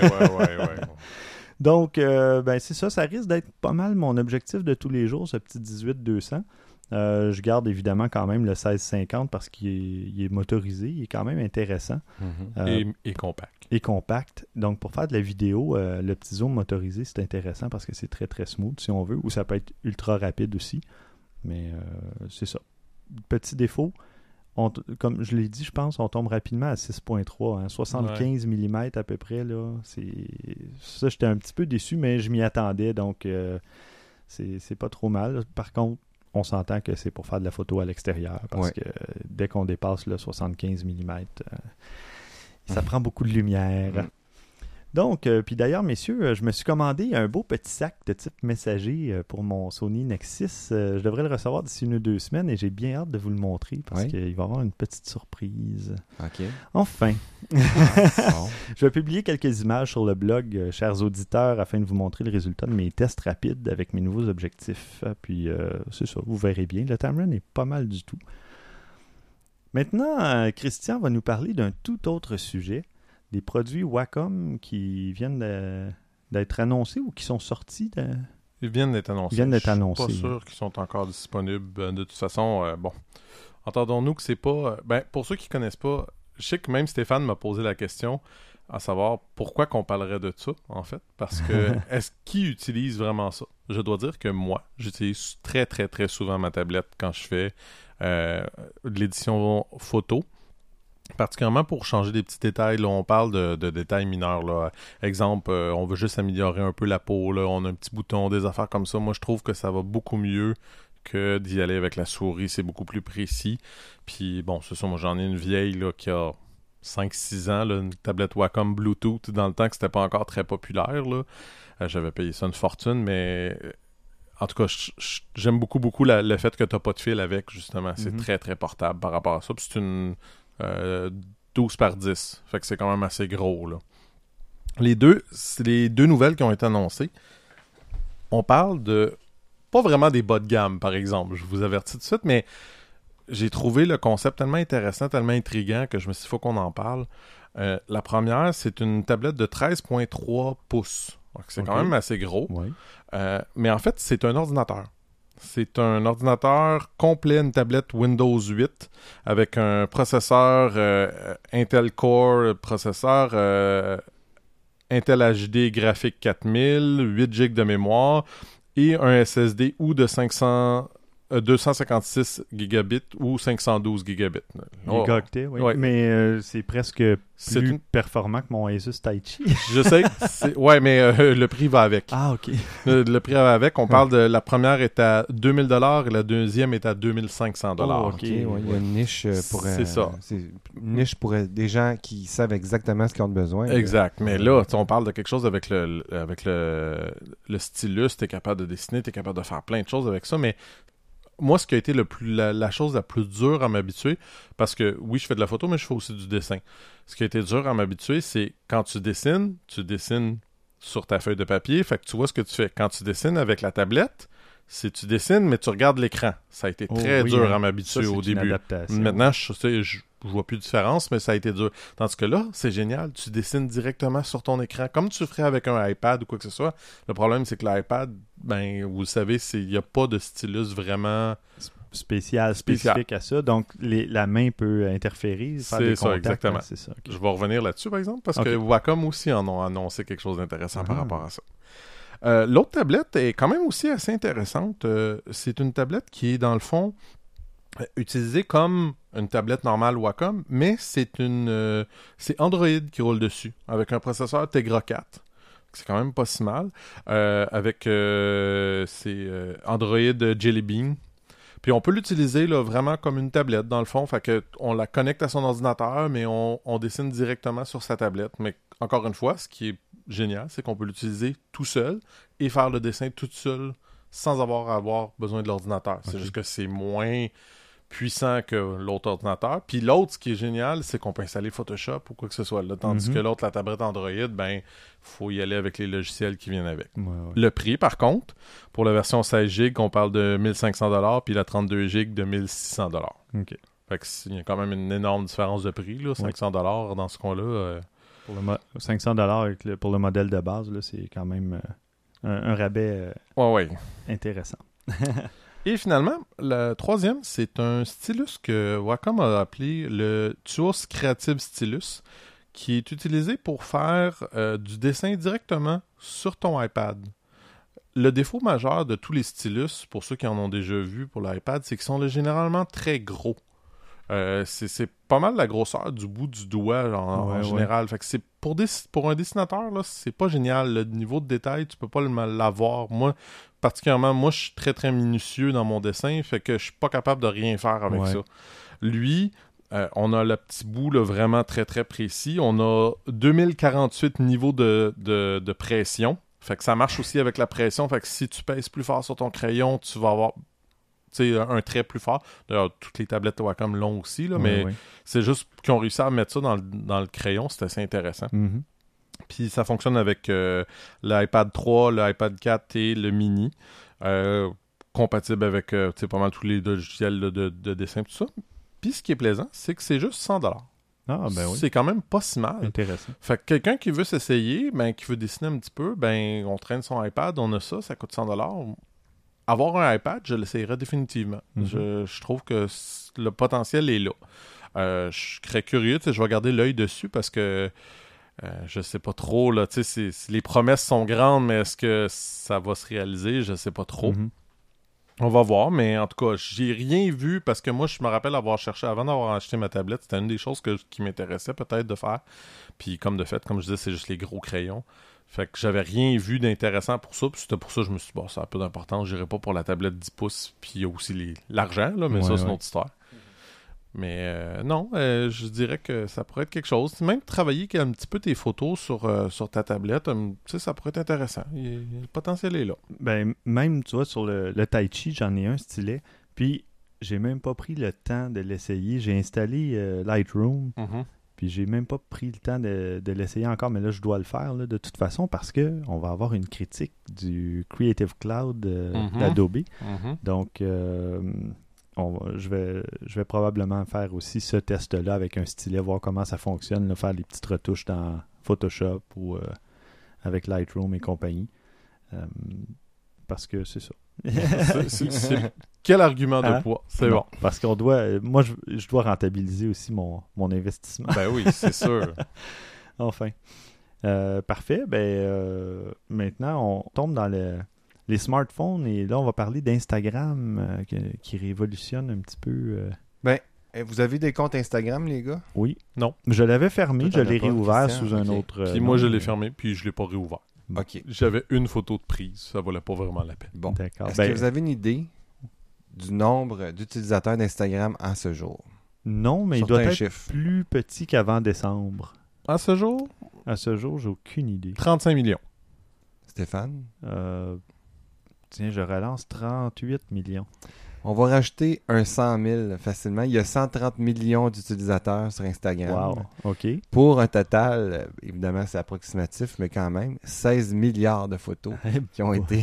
Speaker 1: Donc, c'est ça risque d'être pas mal mon objectif de tous les jours, ce petit 18-200. Je garde évidemment quand même le 1650 parce qu'il est motorisé, il est quand même intéressant.
Speaker 2: Et compact.
Speaker 1: Et compact. Donc pour faire de la vidéo, le petit zoom motorisé, c'est intéressant parce que c'est très très smooth si on veut, ou ça peut être ultra rapide aussi. Mais c'est ça. Petit défaut, comme je l'ai dit, je pense, on tombe rapidement à 6.3, 75 mm à peu près. Là. Ça, j'étais un petit peu déçu, mais je m'y attendais, donc c'est pas trop mal. Par contre, on s'entend que c'est pour faire de la photo à l'extérieur, parce que dès qu'on dépasse le 75 mm, ça prend beaucoup de lumière. Donc, puis d'ailleurs, messieurs, je me suis commandé un beau petit sac de type messager pour mon Sony Nexus. Je devrais le recevoir d'ici 1 ou 2 semaines et j'ai bien hâte de vous le montrer parce qu'il va y avoir une petite surprise.
Speaker 3: OK.
Speaker 1: Enfin! Je vais publier quelques images sur le blog, chers auditeurs, afin de vous montrer le résultat de mes tests rapides avec mes nouveaux objectifs. Puis, c'est ça, vous verrez bien. Le Tamron est pas mal du tout. Maintenant, Christian va nous parler d'un tout autre sujet. Des produits Wacom qui viennent d'être annoncés ou qui sont sortis
Speaker 2: Ils viennent d'être annoncés.
Speaker 1: Je suis
Speaker 2: pas sûr qu'ils sont encore disponibles. De toute façon, entendons-nous que c'est pas... pour ceux qui connaissent pas, je sais que même Stéphane m'a posé la question à savoir pourquoi qu'on parlerait de ça, en fait. Parce que, qui utilise vraiment ça? Je dois dire que moi, j'utilise très, très, très souvent ma tablette quand je fais de l'édition photo. Particulièrement pour changer des petits détails. Là, on parle de détails mineurs. Là. Exemple, on veut juste améliorer un peu la peau. Là. On a un petit bouton, des affaires comme ça. Moi, je trouve que ça va beaucoup mieux que d'y aller avec la souris. C'est beaucoup plus précis. Puis, bon, c'est ça. Moi, j'en ai une vieille là, qui a 5-6 ans. Là, une tablette Wacom Bluetooth. Dans le temps que c'était pas encore très populaire. Là. J'avais payé ça une fortune, mais... En tout cas, j'aime beaucoup, beaucoup le fait que tu n'as pas de fil avec, justement. C'est très, très portable par rapport à ça. Puis c'est une... 12 par 10. Fait que c'est quand même assez gros, là. C'est les deux nouvelles qui ont été annoncées. On parle de... Pas vraiment des bas de gamme, par exemple. Je vous avertis tout de suite, mais j'ai trouvé le concept tellement intéressant, tellement intriguant que je me suis dit, il faut qu'on en parle. La première, c'est une tablette de 13.3 pouces. Donc, c'est quand même assez gros.
Speaker 1: Oui.
Speaker 2: Mais en fait, c'est un ordinateur. C'est un ordinateur complet, une tablette Windows 8 avec un processeur Intel Core, processeur Intel HD graphique 4000, 8 GB de mémoire et un SSD ou de 500 256 gigabits ou 512 gigabits.
Speaker 1: Gigaoctets, oui.
Speaker 2: Ouais.
Speaker 1: Mais c'est presque
Speaker 2: C'est
Speaker 1: plus
Speaker 2: une-
Speaker 1: performant que mon Asus Taichi.
Speaker 2: Je sais. Ouais, mais le prix va avec.
Speaker 1: Ah, OK.
Speaker 2: Le prix va avec. On parle de la première est à 2000 $ et la deuxième est à 2500 $.
Speaker 1: Oh,
Speaker 3: Ok, ouais, il y a une niche pour...
Speaker 2: C'est ça.
Speaker 3: C'est une niche pour des gens qui savent exactement ce qu'ils ont besoin.
Speaker 2: Exact. Mais là, tu sais, on parle de quelque chose avec le stylus. Tu es capable de dessiner, tu es capable de faire plein de choses avec ça. Mais moi, ce qui a été la chose la plus dure à m'habituer, parce que oui, je fais de la photo, mais je fais aussi du dessin. Ce qui a été dur à m'habituer, c'est quand tu dessines sur ta feuille de papier. Fait que tu vois ce que tu fais. Quand tu dessines avec la tablette, c'est tu dessines, mais tu regardes l'écran. Ça a été très
Speaker 1: oui,
Speaker 2: dur
Speaker 1: hein.
Speaker 2: à m'habituer
Speaker 1: Ça, c'est
Speaker 2: au
Speaker 1: une
Speaker 2: début.
Speaker 1: adaptation.
Speaker 2: Maintenant, je vois plus de différence, mais ça a été dur. Tandis que là, c'est génial. Tu dessines directement sur ton écran, comme tu ferais avec un iPad ou quoi que ce soit. Le problème, c'est que l'iPad, ben, vous le savez, il n'y a pas de stylus vraiment...
Speaker 1: spécifique à ça. Donc, la main peut interférer, faire
Speaker 2: C'est
Speaker 1: des
Speaker 2: ça,
Speaker 1: contacts.
Speaker 2: exactement.
Speaker 1: Ouais, c'est ça. Ok.
Speaker 2: Je vais revenir là-dessus, par exemple, parce
Speaker 1: Ok.
Speaker 2: que Wacom aussi en ont annoncé quelque chose d'intéressant par
Speaker 1: Ah.
Speaker 2: rapport à ça. L'autre tablette est quand même aussi assez intéressante. C'est une tablette qui est, dans le fond, utilisée comme une tablette normale Wacom, mais c'est Android qui roule dessus, avec un processeur Tegra 4. C'est quand même pas si mal. Avec c'est Android Jelly Bean. Puis on peut l'utiliser là, vraiment comme une tablette, dans le fond. Fait que on la connecte à son ordinateur, mais on dessine directement sur sa tablette. Mais encore une fois, ce qui est génial, c'est qu'on peut l'utiliser tout seul et faire le dessin tout seul sans avoir besoin de l'ordinateur. C'est juste que c'est moins puissant que l'autre ordinateur. Puis l'autre, ce qui est génial, c'est qu'on peut installer Photoshop ou quoi que ce soit. Là, tandis que l'autre, la tablette Android, ben, faut y aller avec les logiciels qui viennent avec.
Speaker 1: Ouais, ouais.
Speaker 2: Le prix, par contre, pour la version 16 GB, on parle de 1500 $, puis la 32 GB de 1600 $.
Speaker 1: OK.
Speaker 2: Fait que il y a quand même une énorme différence de prix, là, 500 $ dans ce coin-là.
Speaker 1: Pour 500 $ pour le modèle de base, là, c'est quand même un rabais
Speaker 2: Ouais.
Speaker 1: intéressant.
Speaker 2: Et finalement, le troisième, c'est un stylus que Wacom a appelé le Tuos Creative Stylus, qui est utilisé pour faire du dessin directement sur ton iPad. Le défaut majeur de tous les stylus, pour ceux qui en ont déjà vu pour l'iPad, c'est qu'ils sont généralement très gros. C'est pas mal la grosseur du bout du doigt en général. Fait que c'est pour un dessinateur, là, c'est pas génial. Le niveau de détail, tu peux pas l'avoir. Moi, particulièrement, je suis très très minutieux dans mon dessin, fait que je suis pas capable de rien faire avec ça. Lui, on a le petit bout là, vraiment très très précis. On a 2048 niveaux de pression. Fait que ça marche aussi avec la pression. Fait que si tu pèses plus fort sur ton crayon, tu vas avoir un trait plus fort. D'ailleurs, toutes les tablettes Wacom l'ont aussi, là, mais c'est juste qu'ils ont réussi à mettre ça dans le crayon. C'est assez intéressant.
Speaker 1: Mm-hmm.
Speaker 2: Puis ça fonctionne avec l'iPad 3, l'iPad 4 et le mini. Compatible avec pas mal tous les logiciels de dessin, tout ça. Puis ce qui est plaisant, c'est que c'est juste 100 $.
Speaker 1: Ah, ben oui.
Speaker 2: C'est quand même pas si mal.
Speaker 1: Intéressant.
Speaker 2: Fait que quelqu'un qui veut s'essayer, qui veut dessiner un petit peu, on traîne son iPad, on a ça coûte 100 $. Avoir un iPad, je l'essayerais définitivement.
Speaker 1: Mm-hmm.
Speaker 2: Je trouve que le potentiel est là. Je serais curieux, je vais garder l'œil dessus parce que je sais pas trop. Là, les promesses sont grandes, mais est-ce que ça va se réaliser? Je sais pas trop.
Speaker 1: Mm-hmm.
Speaker 2: On va voir, mais en tout cas, j'ai rien vu parce que moi, je me rappelle avoir cherché avant d'avoir acheté ma tablette. C'était une des choses qui m'intéressait peut-être de faire. Puis comme je disais, c'est juste les gros crayons. Fait que j'avais rien vu d'intéressant pour ça. Puis c'était pour ça que je me suis dit, bon, ça a peu d'importance. J'irai pas pour la tablette 10 pouces. Puis il y a aussi l'argent, là, mais ça, c'est une autre histoire. Mais non, je dirais que ça pourrait être quelque chose. Même travailler un petit peu tes photos sur ta tablette, ça pourrait être intéressant. Le potentiel est là.
Speaker 1: Ben, même, tu vois, sur le Taichi, j'en ai un stylet. Puis, j'ai même pas pris le temps de l'essayer. J'ai installé Lightroom. Puis, j'ai même pas pris le temps de l'essayer encore. Mais là, je dois le faire, là, de toute façon, parce que on va avoir une critique du Creative Cloud d'Adobe. Donc, je vais probablement faire aussi ce test-là avec un stylet, voir comment ça fonctionne, là, faire des petites retouches dans Photoshop ou avec Lightroom et compagnie. Parce que c'est ça.
Speaker 2: Quel argument de poids. C'est bon.
Speaker 1: Parce qu'on doit... Moi, je dois rentabiliser aussi mon investissement.
Speaker 2: Ben oui, c'est sûr.
Speaker 1: Enfin. Parfait. Ben, maintenant, on tombe dans les smartphones, et là, on va parler d'Instagram qui révolutionne un petit peu.
Speaker 3: Vous avez des comptes Instagram, les gars?
Speaker 1: Oui.
Speaker 2: Non.
Speaker 1: Je l'avais fermé,
Speaker 3: Toi,
Speaker 1: je
Speaker 3: t'en
Speaker 1: l'ai
Speaker 3: as pas,
Speaker 1: réouvert
Speaker 3: Christian?
Speaker 1: sous un
Speaker 3: Ok.
Speaker 1: autre.
Speaker 2: Puis moi, je l'ai fermé, puis je l'ai pas réouvert.
Speaker 3: OK.
Speaker 2: J'avais une photo de prise, ça valait pas vraiment la peine.
Speaker 3: Bon.
Speaker 1: D'accord.
Speaker 3: Est-ce que vous avez une idée du nombre d'utilisateurs d'Instagram à ce jour?
Speaker 1: Non, mais il
Speaker 3: Sortez
Speaker 1: doit
Speaker 3: un
Speaker 1: être
Speaker 3: chiffre.
Speaker 1: plus petit qu'avant décembre.
Speaker 2: À ce jour,
Speaker 1: À ce jour, j'ai aucune idée.
Speaker 2: 35 millions.
Speaker 3: Stéphane?
Speaker 1: Tiens, je relance 38 millions.
Speaker 3: On va rajouter un 100 000 facilement. Il y a 130 millions d'utilisateurs sur Instagram.
Speaker 1: Wow. OK.
Speaker 3: Pour un total, évidemment c'est approximatif, mais quand même, 16 milliards de photos qui ont été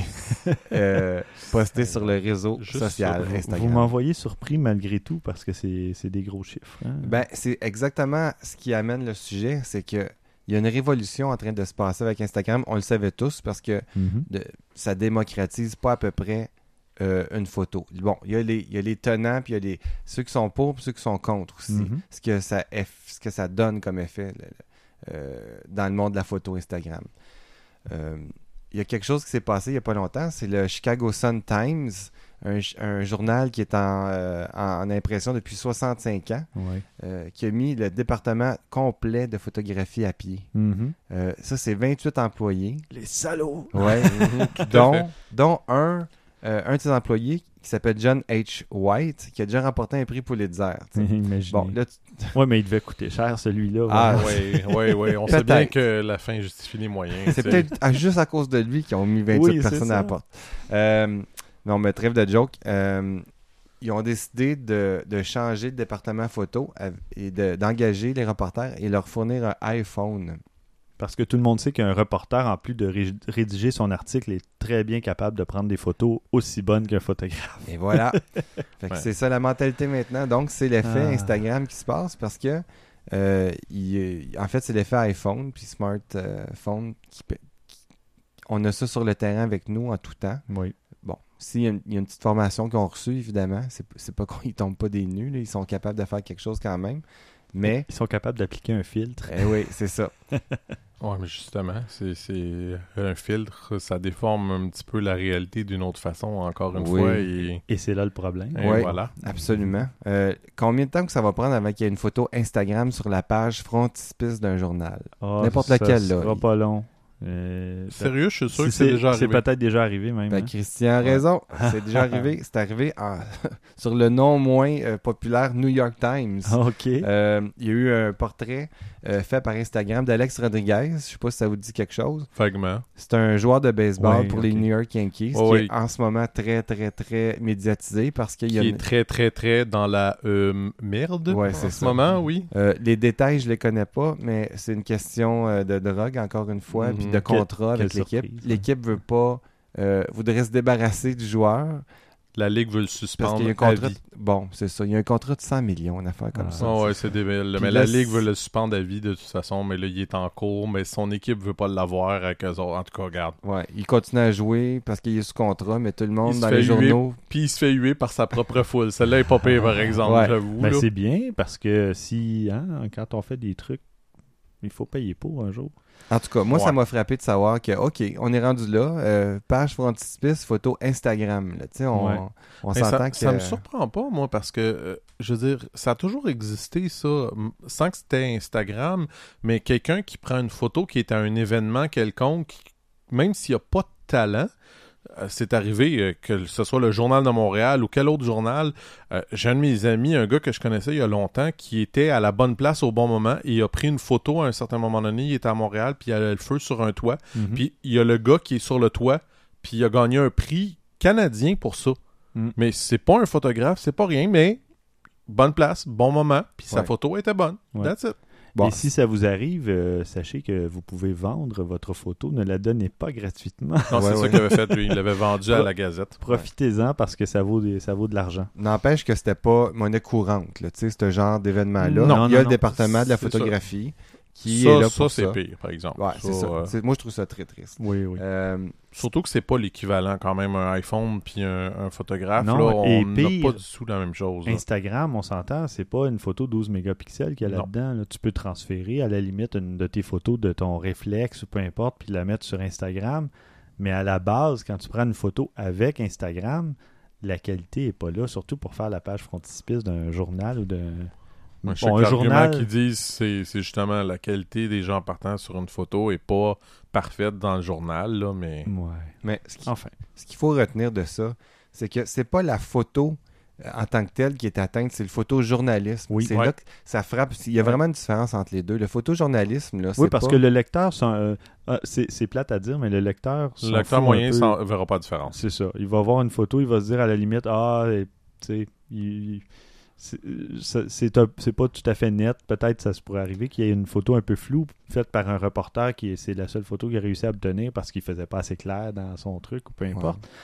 Speaker 3: postées sur le réseau
Speaker 2: Juste
Speaker 3: social
Speaker 2: ça.
Speaker 3: Instagram.
Speaker 1: Vous m'envoyez surpris malgré tout parce que c'est des gros chiffres. Hein?
Speaker 3: Ben, c'est exactement ce qui amène le sujet, c'est que il y a une révolution en train de se passer avec Instagram. On le savait tous parce que
Speaker 1: Mhm.
Speaker 3: ça démocratise pas à peu près une photo. Bon, il y a les tenants, puis il y a ceux qui sont pour, puis ceux qui sont contre aussi.
Speaker 1: Mhm.
Speaker 3: Ce que ça donne comme effet dans le monde de la photo Instagram. Il y a quelque chose qui s'est passé il n'y a pas longtemps, c'est le Chicago Sun-Times, un journal qui est en impression depuis 65 ans,
Speaker 1: Ouais.
Speaker 3: qui a mis le département complet de photographie à pied.
Speaker 1: Mhm.
Speaker 3: Ça, c'est 28 employés.
Speaker 1: Les salauds!
Speaker 3: Ouais. dont un de ses employés qui s'appelle John H. White, qui a déjà remporté un prix Pulitzer. tu sais.
Speaker 1: Imaginez.
Speaker 3: Bon, là,
Speaker 1: Ouais, mais il devait coûter cher celui-là.
Speaker 3: Ah,
Speaker 1: ouais.
Speaker 2: Oui. On sait bien
Speaker 3: Peut-être.
Speaker 2: que la fin justifie les moyens.
Speaker 3: c'est
Speaker 2: tu sais.
Speaker 3: peut-être juste à cause de lui qu'ils ont mis 28
Speaker 1: Oui, c'est
Speaker 3: personnes à la
Speaker 1: ça.
Speaker 3: porte. Non, mais trêve de joke. Ils ont décidé de changer de département photo et d'engager les reporters et leur fournir un iPhone.
Speaker 1: Parce que tout le monde sait qu'un reporter, en plus de rédiger son article, est très bien capable de prendre des photos aussi bonnes qu'un photographe.
Speaker 3: Et voilà. Fait que
Speaker 2: Ouais.
Speaker 3: c'est ça la mentalité maintenant. Donc, c'est l'effet
Speaker 1: Ah.
Speaker 3: Instagram qui se passe parce que, en fait, c'est l'effet iPhone puis smartphone. On a ça sur le terrain avec nous en tout temps.
Speaker 1: Oui.
Speaker 3: Bon, s'il y a une petite formation qu'ils ont reçue, évidemment, c'est pas qu'ils tombent pas des nues. Là, ils sont capables de faire quelque chose quand même. Mais,
Speaker 1: Ils sont capables d'appliquer un filtre.
Speaker 3: oui, c'est ça.
Speaker 2: Ouais, mais justement, c'est un filtre, ça déforme un petit peu la réalité d'une autre façon, encore une
Speaker 3: Oui.
Speaker 2: fois. Et
Speaker 1: Et c'est là le problème.
Speaker 2: et
Speaker 3: Oui.
Speaker 2: voilà.
Speaker 3: Absolument. Combien de temps que ça va prendre avant qu'il y ait une photo Instagram sur la page frontispice d'un journal?
Speaker 1: Ah,
Speaker 3: N'importe
Speaker 1: ça
Speaker 3: lequel, là.
Speaker 1: sera pas long.
Speaker 2: Sérieux, je suis sûr
Speaker 1: Si
Speaker 2: que c'est déjà
Speaker 1: c'est
Speaker 2: arrivé.
Speaker 1: peut-être déjà arrivé même.
Speaker 3: Ben,
Speaker 1: hein.
Speaker 3: Christian a raison. C'est déjà arrivé. C'est arrivé sur le non moins populaire New York Times.
Speaker 1: Ah, OK.
Speaker 3: Il y a eu un portrait fait par Instagram d'Alex Rodriguez. Je sais pas si ça vous dit quelque chose.
Speaker 2: Vaguement.
Speaker 3: C'est un joueur de baseball
Speaker 1: Ouais,
Speaker 3: pour les
Speaker 1: ok.
Speaker 3: New York Yankees
Speaker 2: Oh,
Speaker 3: qui
Speaker 2: oui.
Speaker 3: est en ce moment très, très, très médiatisé parce qu'il y a
Speaker 2: Qui est très, très, très dans la merde
Speaker 3: Ouais,
Speaker 2: en
Speaker 3: c'est
Speaker 2: ce
Speaker 3: ça.
Speaker 2: moment, oui.
Speaker 3: les détails, je les connais pas, mais c'est une question de drogue, encore une fois,
Speaker 2: Mhm.
Speaker 3: puis de contrat avec
Speaker 1: quelle
Speaker 3: l'équipe.
Speaker 1: surprise, hein.
Speaker 3: L'équipe veut pas, voudrait se débarrasser du joueur
Speaker 2: La Ligue veut le
Speaker 3: parce
Speaker 2: suspendre
Speaker 3: qu'il y a un
Speaker 2: à
Speaker 3: contrat.
Speaker 2: vie.
Speaker 3: Bon, c'est ça. Il y a un contrat de 100 millions, une affaire comme
Speaker 1: Ah.
Speaker 3: ça.
Speaker 2: Ah ouais, c'est débile.
Speaker 3: Puis
Speaker 2: Mais
Speaker 3: là,
Speaker 2: la Ligue
Speaker 3: c'est-
Speaker 2: veut le suspendre à vie de toute façon, mais là, il est en cours, mais son équipe veut pas l'avoir avec eux autres. En tout cas, regarde.
Speaker 3: Ouais, il continue à jouer parce qu'il est sous contrat, mais tout le monde
Speaker 2: Il se
Speaker 3: dans
Speaker 2: fait
Speaker 3: les
Speaker 2: huer.
Speaker 3: journaux.
Speaker 2: Puis il se fait huer par sa propre foule. Celle-là est pas pire, par exemple,
Speaker 3: Ouais.
Speaker 2: j'avoue.
Speaker 1: Ben,
Speaker 2: là.
Speaker 1: c'est bien parce que si, quand on fait des trucs, il faut payer pour un jour.
Speaker 3: En tout cas, moi, ça
Speaker 2: Ouais.
Speaker 3: m'a frappé de savoir que, OK, on est rendu là. Page frontispice, photo Instagram. Là. Tu sais,
Speaker 1: Ouais.
Speaker 3: on
Speaker 2: Mais
Speaker 3: s'entend que...
Speaker 2: ça me surprend pas, moi, parce que, je veux dire, ça a toujours existé, ça, sans que c'était Instagram, mais quelqu'un qui prend une photo qui est à un événement quelconque, même s'il n'y a pas de talent, c'est arrivé que ce soit le Journal de Montréal ou quel autre journal. J'ai un de mes amis, un gars que je connaissais il y a longtemps, qui était à la bonne place au bon moment et il a pris une photo à un certain moment donné. Il était à Montréal, puis il y avait le feu sur un toit.
Speaker 1: Mhm.
Speaker 2: Puis il y a le gars qui est sur le toit, puis il a gagné un prix canadien pour ça.
Speaker 1: Mm.
Speaker 2: Mais c'est pas un photographe, c'est pas rien, mais bonne place, bon moment, puis sa
Speaker 3: Ouais.
Speaker 2: photo était bonne.
Speaker 1: Ouais.
Speaker 2: That's it.
Speaker 3: Bon,
Speaker 1: Et si ça vous arrive, sachez que vous pouvez vendre votre photo. Ne la donnez pas gratuitement.
Speaker 2: Non,
Speaker 3: Ouais,
Speaker 2: c'est ça
Speaker 3: ouais.
Speaker 2: qu'il avait fait, lui. Il l'avait vendu à la Gazette.
Speaker 1: Profitez-en parce que ça vaut de l'argent.
Speaker 3: n'empêche que c'était pas monnaie courante, là, tu sais, ce genre d'événement-là.
Speaker 1: Non,
Speaker 3: il y a
Speaker 1: non,
Speaker 3: le département de la
Speaker 2: c'est
Speaker 3: photographie qui
Speaker 2: ça,
Speaker 3: est là
Speaker 2: ça,
Speaker 3: pour
Speaker 2: c'est
Speaker 3: ça.
Speaker 2: pire, par exemple.
Speaker 3: Ouais, c'est ça.
Speaker 2: euh,
Speaker 3: Moi, je trouve ça très triste.
Speaker 1: Oui, oui.
Speaker 2: Surtout que c'est pas l'équivalent quand même un iPhone puis un photographe.
Speaker 1: Non,
Speaker 2: là,
Speaker 1: et
Speaker 2: on n'a
Speaker 1: pire,
Speaker 2: pas du tout la même chose. là.
Speaker 1: Instagram, on s'entend, c'est pas une photo 12 mégapixels qu'il y a
Speaker 2: Non.
Speaker 1: là-dedans. Là. Tu peux transférer à la limite une de tes photos de ton réflexe ou peu importe, puis la mettre sur Instagram. Mais à la base, quand tu prends une photo avec Instagram, la qualité n'est pas là, surtout pour faire la page frontispice d'un journal ou d'un...
Speaker 2: Moi, je sais que l'argument qu'ils disent, c'est justement la qualité des gens partant sur une photo est pas parfaite dans le journal, là, mais...
Speaker 1: Ouais.
Speaker 3: Mais
Speaker 1: Enfin.
Speaker 3: ce qu'il faut retenir de ça, c'est que c'est pas la photo en tant que telle qui est atteinte, c'est le photojournalisme.
Speaker 1: Oui.
Speaker 3: C'est là que ça frappe. Il y a vraiment une différence entre les deux. Le photojournalisme, là, c'est
Speaker 1: Oui, parce
Speaker 3: pas...
Speaker 1: que le lecteur, c'est plate à dire, mais le lecteur...
Speaker 2: Le lecteur moyen ne verra pas de différence.
Speaker 1: C'est ça. Il va voir une photo, il va se dire à la limite, tu sais, c'est pas tout à fait net. Peut-être ça se pourrait arriver qu'il y ait une photo un peu floue faite par un reporter c'est la seule photo qu'il a réussi à obtenir parce qu'il faisait pas assez clair dans son truc ou peu importe.
Speaker 3: Ouais.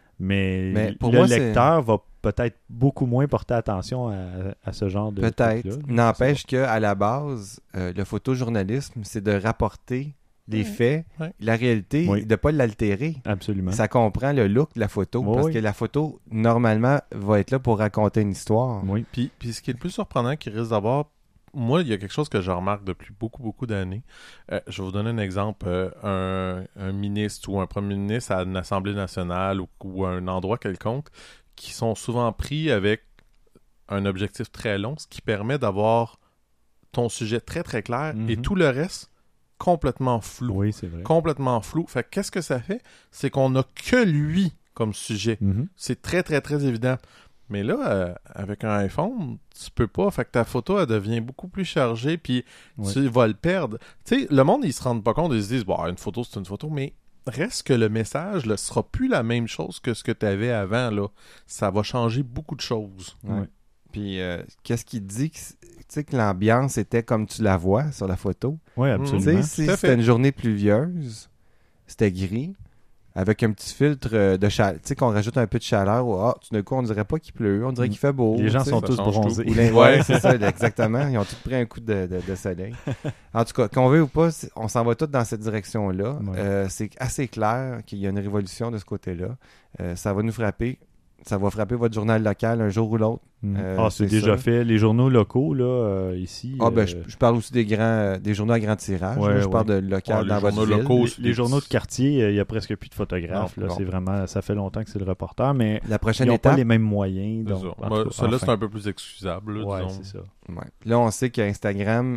Speaker 1: Mais
Speaker 3: pour
Speaker 1: le
Speaker 3: moi,
Speaker 1: lecteur va peut-être beaucoup moins porter attention à ce genre de
Speaker 3: peut-être.
Speaker 1: truc-là.
Speaker 3: N'empêche qu'à la base, le photojournalisme, c'est de rapporter les faits, la réalité, de ne pas l'altérer.
Speaker 1: Absolument.
Speaker 3: Ça comprend le look de la photo, parce que la photo, normalement, va être là pour raconter une histoire.
Speaker 1: Oui.
Speaker 2: Puis ce qui est le plus surprenant qu'il risque d'avoir, moi, il y a quelque chose que je remarque depuis beaucoup d'années. Je vais vous donner un exemple. Un ministre ou un premier ministre à une assemblée nationale ou à un endroit quelconque qui sont souvent pris avec un objectif très long, ce qui permet d'avoir ton sujet très très clair et tout le reste complètement flou.
Speaker 1: Oui, c'est vrai.
Speaker 2: Complètement flou. Fait que qu'est-ce que ça fait? C'est qu'on n'a que lui comme sujet. C'est très très très évident. Mais là, avec un iPhone, tu peux pas. Fait que ta photo, elle devient beaucoup plus chargée, puis tu vas le perdre. Tu sais, le monde, ils se rendent pas compte, ils se disent, une photo, c'est une photo, mais reste que le message ne sera plus la même chose que ce que tu avais avant. Là. Ça va changer beaucoup de choses.
Speaker 3: Ouais. Puis, qu'est-ce qu'il dit que l'ambiance était comme tu la vois sur la photo?
Speaker 1: Oui, absolument.
Speaker 3: Si c'était une journée pluvieuse, c'était gris, avec un petit filtre de chaleur. Tu sais, qu'on rajoute un peu de chaleur. Tout d'un coup, on dirait pas qu'il pleut, on dirait qu'il fait beau.
Speaker 1: Les gens sont tous bronzés.
Speaker 3: Oui, c'est ça, exactement. Ils ont tous pris un coup de soleil. En tout cas, qu'on veut ou pas, on s'en va tous dans cette direction-là. Ouais. C'est assez clair qu'il y a une révolution de ce côté-là. Ça va nous frapper. Ça va frapper votre journal local un jour ou l'autre.
Speaker 1: C'est déjà fait. Les journaux locaux, là, ici...
Speaker 3: je parle aussi des journaux à grand tirage. Je parle de local dans votre ville.
Speaker 2: Locaux,
Speaker 1: les journaux de quartier, il n'y a presque plus de photographes. Non. C'est vraiment... Ça fait longtemps que c'est le reporter, mais
Speaker 3: la prochaine
Speaker 1: ils n'ont
Speaker 3: étape,
Speaker 1: pas les mêmes moyens.
Speaker 2: Cela, c'est un peu plus excusable.
Speaker 1: Oui, c'est ça.
Speaker 3: Ouais. Là, on sait qu'Instagram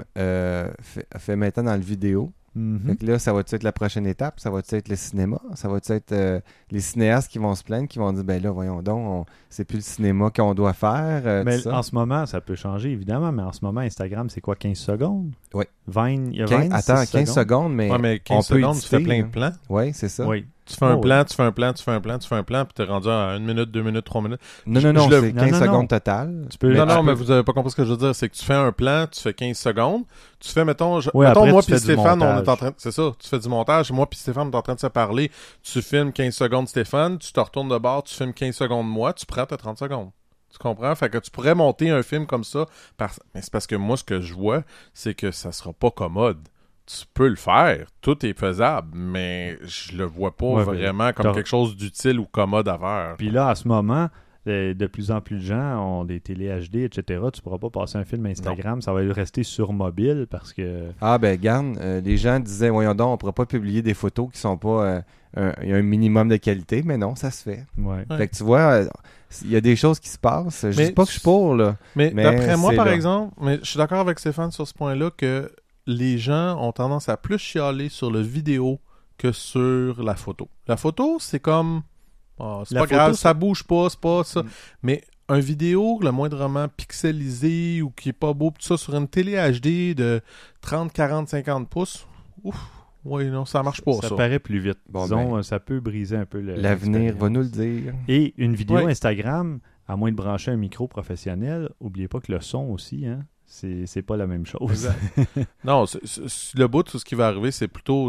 Speaker 3: fait maintenant dans le vidéo. Fait que là, ça va-tu être la prochaine étape? Ça va-tu être le cinéma? Ça va-tu être les cinéastes qui vont se plaindre, qui vont dire, ben là, voyons donc, c'est plus le cinéma qu'on doit faire.
Speaker 1: Mais en ce moment, ça peut changer, évidemment, mais en ce moment, Instagram, c'est quoi, 15 secondes?
Speaker 3: Oui.
Speaker 1: Vine, il y a
Speaker 3: 15 secondes, mais,
Speaker 2: mais 15 secondes, tu fais plein de plans.
Speaker 3: Oui, c'est ça.
Speaker 1: Oui.
Speaker 2: Tu fais un plan, tu fais un plan, tu fais un plan, tu fais un plan, puis t'es rendu à 1 minute, 2 minutes, 3 minutes.
Speaker 3: Non, c'est 15 secondes total.
Speaker 2: Mais vous avez pas compris ce que je veux dire. C'est que tu fais un plan, tu fais 15 secondes. Tu fais, mettons
Speaker 1: moi
Speaker 2: puis Stéphane, on est en train... C'est ça, tu fais du montage. Moi puis Stéphane, on est en train de se parler. Tu filmes 15 secondes Stéphane, tu te retournes de bord, tu filmes 15 secondes moi, tu prends tes 30 secondes. Tu comprends? Fait que tu pourrais monter un film comme ça. Mais c'est parce que moi, ce que je vois, c'est que ça sera pas commode. Tu peux le faire, tout est faisable, mais je le vois pas vraiment comme quelque chose d'utile ou commode à faire.
Speaker 1: Puis là, à ce moment, de plus en plus de gens ont des télé HD, etc. Tu pourras pas passer un film Instagram, ça va rester sur mobile parce que...
Speaker 3: Garde, les gens disaient, voyons donc, on pourra pas publier des photos qui sont pas un minimum de qualité, mais non, ça se fait.
Speaker 1: Ouais.
Speaker 3: Fait que tu vois, il y a des choses qui se passent. Je dis pas que je suis pour, là.
Speaker 2: Mais d'après moi, par exemple, mais je suis d'accord avec Stéphane sur ce point-là que les gens ont tendance à plus chialer sur le vidéo que sur la photo. La photo, c'est comme... c'est pas grave, ça bouge pas, c'est pas ça. Mais un vidéo, le moindrement pixelisé ou qui est pas beau, tout ça, sur une télé HD de 30, 40, 50 pouces, oui, non, ça marche pas, ça.
Speaker 1: Ça paraît plus vite. Disons, ça peut briser un peu
Speaker 3: l'avenir va nous le dire.
Speaker 1: Et une vidéo Instagram, à moins de brancher un micro professionnel, oubliez pas que le son aussi, hein, c'est pas la même chose.
Speaker 2: Non, le bout de tout ce qui va arriver, c'est plutôt...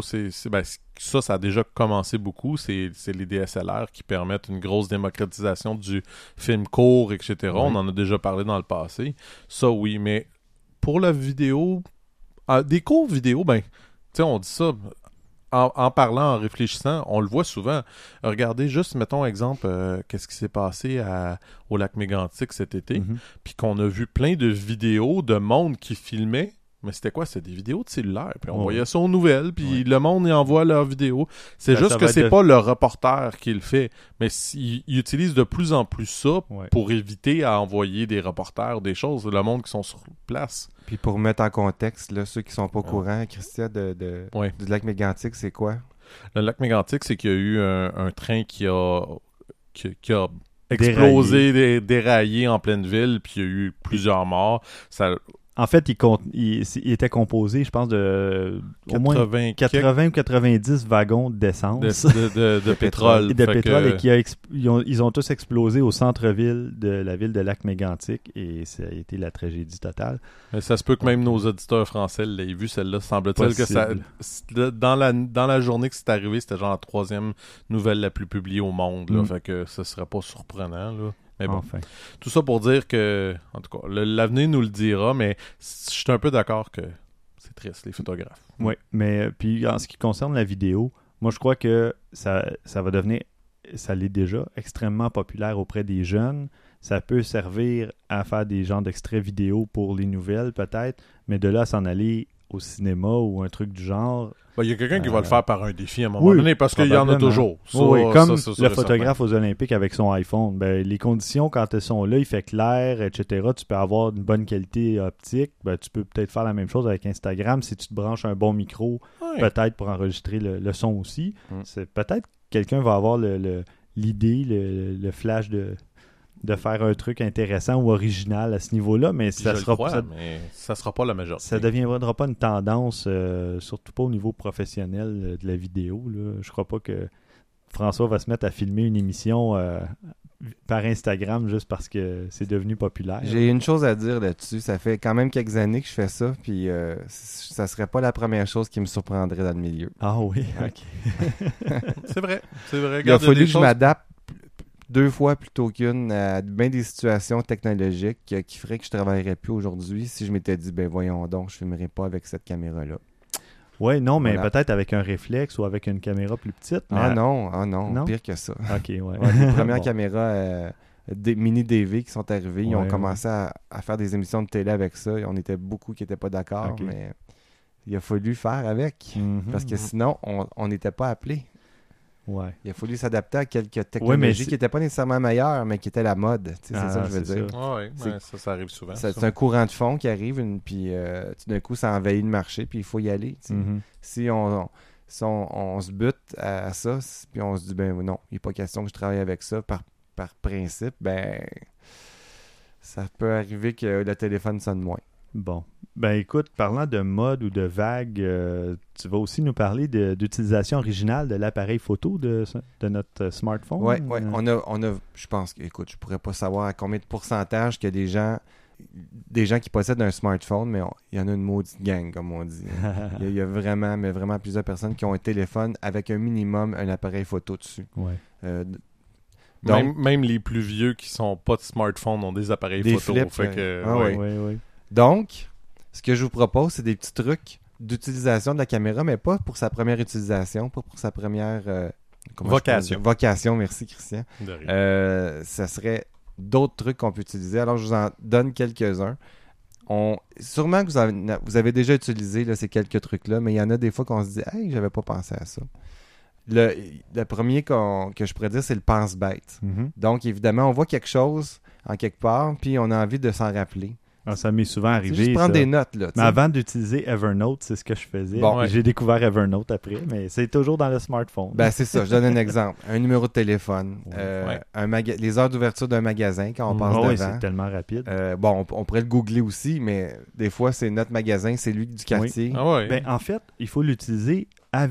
Speaker 2: ça a déjà commencé beaucoup. C'est les DSLR qui permettent une grosse démocratisation du film court, etc. Oui. On en a déjà parlé dans le passé. Ça, oui, mais pour la vidéo... des courts vidéos, tu sais, on dit ça... En parlant, en réfléchissant, on le voit souvent. Regardez juste, mettons, exemple, qu'est-ce qui s'est passé au lac Mégantic cet été, puis qu'on a vu plein de vidéos de monde qui filmait Mais c'était quoi? C'était des vidéos de cellulaire. Puis on
Speaker 1: Ouais.
Speaker 2: voyait ça aux nouvelles, puis le monde y envoie leurs vidéos. C'est
Speaker 1: Ben,
Speaker 2: juste
Speaker 1: ça
Speaker 2: que
Speaker 1: va
Speaker 2: c'est
Speaker 1: être
Speaker 2: pas le reporter qui le fait. Mais il utilise de plus en plus ça
Speaker 1: Ouais.
Speaker 2: pour éviter à envoyer des reporters, des choses, le monde qui sont sur place.
Speaker 3: Puis pour mettre en contexte, là, ceux qui sont pas au
Speaker 2: Ouais.
Speaker 3: courant, Christian,
Speaker 2: Ouais.
Speaker 3: du lac Mégantic, c'est quoi?
Speaker 2: Le lac Mégantic, c'est qu'il y a eu un train qui a explosé, déraillé en pleine ville, puis il y a eu plusieurs morts. Ça,
Speaker 1: En fait, il était composé, je pense, de au moins 80 ou 90 wagons d'essence
Speaker 2: de pétrole.
Speaker 1: et de
Speaker 2: Fait
Speaker 1: pétrole
Speaker 2: que-
Speaker 1: et ils ont tous explosé au centre-ville de la ville de Lac-Mégantic et ça a été la tragédie totale.
Speaker 2: Mais ça se peut que même nos auditeurs français l'aient vu, celle-là. Semble-t-il que ça,
Speaker 1: Possible.
Speaker 2: dans la journée que c'est arrivé, c'était genre la 3e nouvelle la plus publiée au monde. Là, Fait que ce serait pas surprenant. Là. Mais bon,
Speaker 1: Enfin.
Speaker 2: tout ça pour dire que, en tout cas, l'avenir nous le dira, mais je suis un peu d'accord que c'est triste, les photographes.
Speaker 1: Oui, mais puis en ce qui concerne la vidéo, moi je crois que ça va devenir, ça l'est déjà, extrêmement populaire auprès des jeunes. Ça peut servir à faire des genres d'extraits vidéo pour les nouvelles peut-être, mais de là à s'en aller au cinéma ou un truc du genre.
Speaker 2: Ben, il y a quelqu'un qui va le faire par un défi à un moment
Speaker 1: Oui,
Speaker 2: donné, parce qu'il y en a
Speaker 1: probablement.
Speaker 2: toujours. Ça,
Speaker 1: Oui, comme
Speaker 2: ça, c'est sûr
Speaker 1: le
Speaker 2: et
Speaker 1: photographe aux Olympiques avec son iPhone. Ben, les conditions, quand elles sont là, il fait clair, etc. Tu peux avoir une bonne qualité optique. Ben, tu peux peut-être faire la même chose avec Instagram. Si tu te branches un bon micro,
Speaker 2: certain. Ouais.
Speaker 1: peut-être pour enregistrer le son aussi.
Speaker 3: Mm.
Speaker 1: C'est peut-être quelqu'un va avoir l'idée, le flash de faire un truc intéressant ou original à ce niveau-là, mais
Speaker 2: Puis
Speaker 1: ça
Speaker 2: je le
Speaker 1: sera
Speaker 2: crois,
Speaker 1: ça,
Speaker 2: mais ça sera pas la majorité.
Speaker 1: ça deviendra pas une tendance, surtout pas au niveau professionnel de la vidéo. Là. Je crois pas que François va se mettre à filmer une émission par Instagram juste parce que c'est devenu populaire.
Speaker 3: J'ai une chose à dire là-dessus. Ça fait quand même quelques années que je fais ça, puis ça serait pas la première chose qui me surprendrait dans le milieu.
Speaker 1: Ah oui,
Speaker 3: Ouais.
Speaker 1: ok.
Speaker 2: C'est vrai. C'est vrai.
Speaker 3: Il a
Speaker 2: Regarde,
Speaker 3: fallu
Speaker 2: des
Speaker 3: que je
Speaker 2: choses-
Speaker 3: m'adapte 2 fois plutôt qu'une à bien des situations technologiques qui feraient que je travaillerais plus aujourd'hui si je m'étais dit, ben voyons donc, je filmerais pas avec cette caméra-là.
Speaker 1: Ouais, non, mais
Speaker 3: Voilà.
Speaker 1: peut-être avec un réflexe ou avec une caméra plus petite. Mais
Speaker 3: Ah non,
Speaker 1: Non?
Speaker 3: pire que ça.
Speaker 1: Ok, ouais.
Speaker 3: Ouais, les premières
Speaker 1: Bon.
Speaker 3: caméras mini DV qui sont arrivées, ils ont
Speaker 1: Ouais,
Speaker 3: commencé à faire des émissions de télé avec ça. Et on était beaucoup qui n'étaient pas d'accord,
Speaker 1: Ok.
Speaker 3: mais il a fallu faire avec.
Speaker 1: Mhm.
Speaker 3: Parce que sinon, on n'était pas appelé.
Speaker 1: Ouais.
Speaker 3: Il a fallu s'adapter à quelques
Speaker 1: Ouais, mais
Speaker 3: technologies
Speaker 1: c'est-
Speaker 3: qui n'étaient pas nécessairement meilleures, mais qui étaient la mode. Tu sais,
Speaker 1: Ah,
Speaker 3: c'est ça que je veux
Speaker 1: c'est
Speaker 3: dire.
Speaker 1: ça.
Speaker 2: Ah ouais,
Speaker 3: C'est-
Speaker 2: ouais, ça arrive souvent.
Speaker 3: C'est
Speaker 2: ça.
Speaker 3: un courant de fond qui arrive, puis tout d'un coup, ça envahit le marché, puis il faut y aller. Tu sais.
Speaker 1: Mhm.
Speaker 3: Si on se bute à ça, puis on se dit, ben non, il n'est pas question que je travaille avec ça par principe, ben ça peut arriver que le téléphone sonne moins.
Speaker 1: Bon. Ben écoute, parlant de mode ou de vague, tu vas aussi nous parler d'utilisation originale de l'appareil photo de notre smartphone.
Speaker 3: Ouais, on a, je pense que, écoute, je pourrais pas savoir à combien de pourcentage qu'il y a des gens qui possèdent un smartphone, mais il y en a une maudite gang, comme on dit. Il y a vraiment, mais vraiment plusieurs personnes qui ont un téléphone avec un minimum un appareil photo dessus.
Speaker 1: Ouais.
Speaker 3: Donc,
Speaker 2: Même les plus vieux qui sont pas de smartphone ont des appareils
Speaker 3: Des
Speaker 2: photo.
Speaker 3: flips,
Speaker 2: Fait que,
Speaker 3: ah
Speaker 2: ouais.
Speaker 3: oui.
Speaker 1: Ouais.
Speaker 3: Donc, ce que je vous propose, c'est des petits trucs d'utilisation de la caméra, mais pas pour sa première utilisation, pas pour sa première comment je
Speaker 2: Vocation.
Speaker 3: peux dire? Vocation, merci Christian.
Speaker 2: De rien.
Speaker 3: Ça serait d'autres trucs qu'on peut utiliser. Alors, je vous en donne quelques-uns. Sûrement que vous avez déjà utilisé là, ces quelques trucs-là, mais il y en a des fois qu'on se dit « Hey, j'avais pas pensé à ça ». Le premier que je pourrais dire, c'est le pense-bête.
Speaker 1: Mhm.
Speaker 3: Donc, évidemment, on voit quelque chose en quelque part, puis on a envie de s'en rappeler.
Speaker 1: Ah, ça m'est souvent
Speaker 3: C'est
Speaker 1: arrivé.
Speaker 3: juste prendre
Speaker 1: ça.
Speaker 3: des notes, là. tu
Speaker 1: Mais
Speaker 3: sais.
Speaker 1: avant d'utiliser Evernote, c'est ce que je faisais.
Speaker 3: Bon.
Speaker 1: J'ai découvert Evernote après, mais c'est toujours dans le smartphone.
Speaker 3: Ben, c'est ça. Je donne un exemple. Un numéro de téléphone.
Speaker 2: Ouais.
Speaker 3: Les heures d'ouverture d'un magasin quand on
Speaker 1: Ah
Speaker 3: passe
Speaker 1: oui,
Speaker 3: devant.
Speaker 1: c'est tellement rapide.
Speaker 3: Bon, on pourrait le googler aussi, mais des fois, c'est notre magasin, c'est lui du quartier.
Speaker 2: Ah ouais.
Speaker 1: Ben, en fait, il faut l'utiliser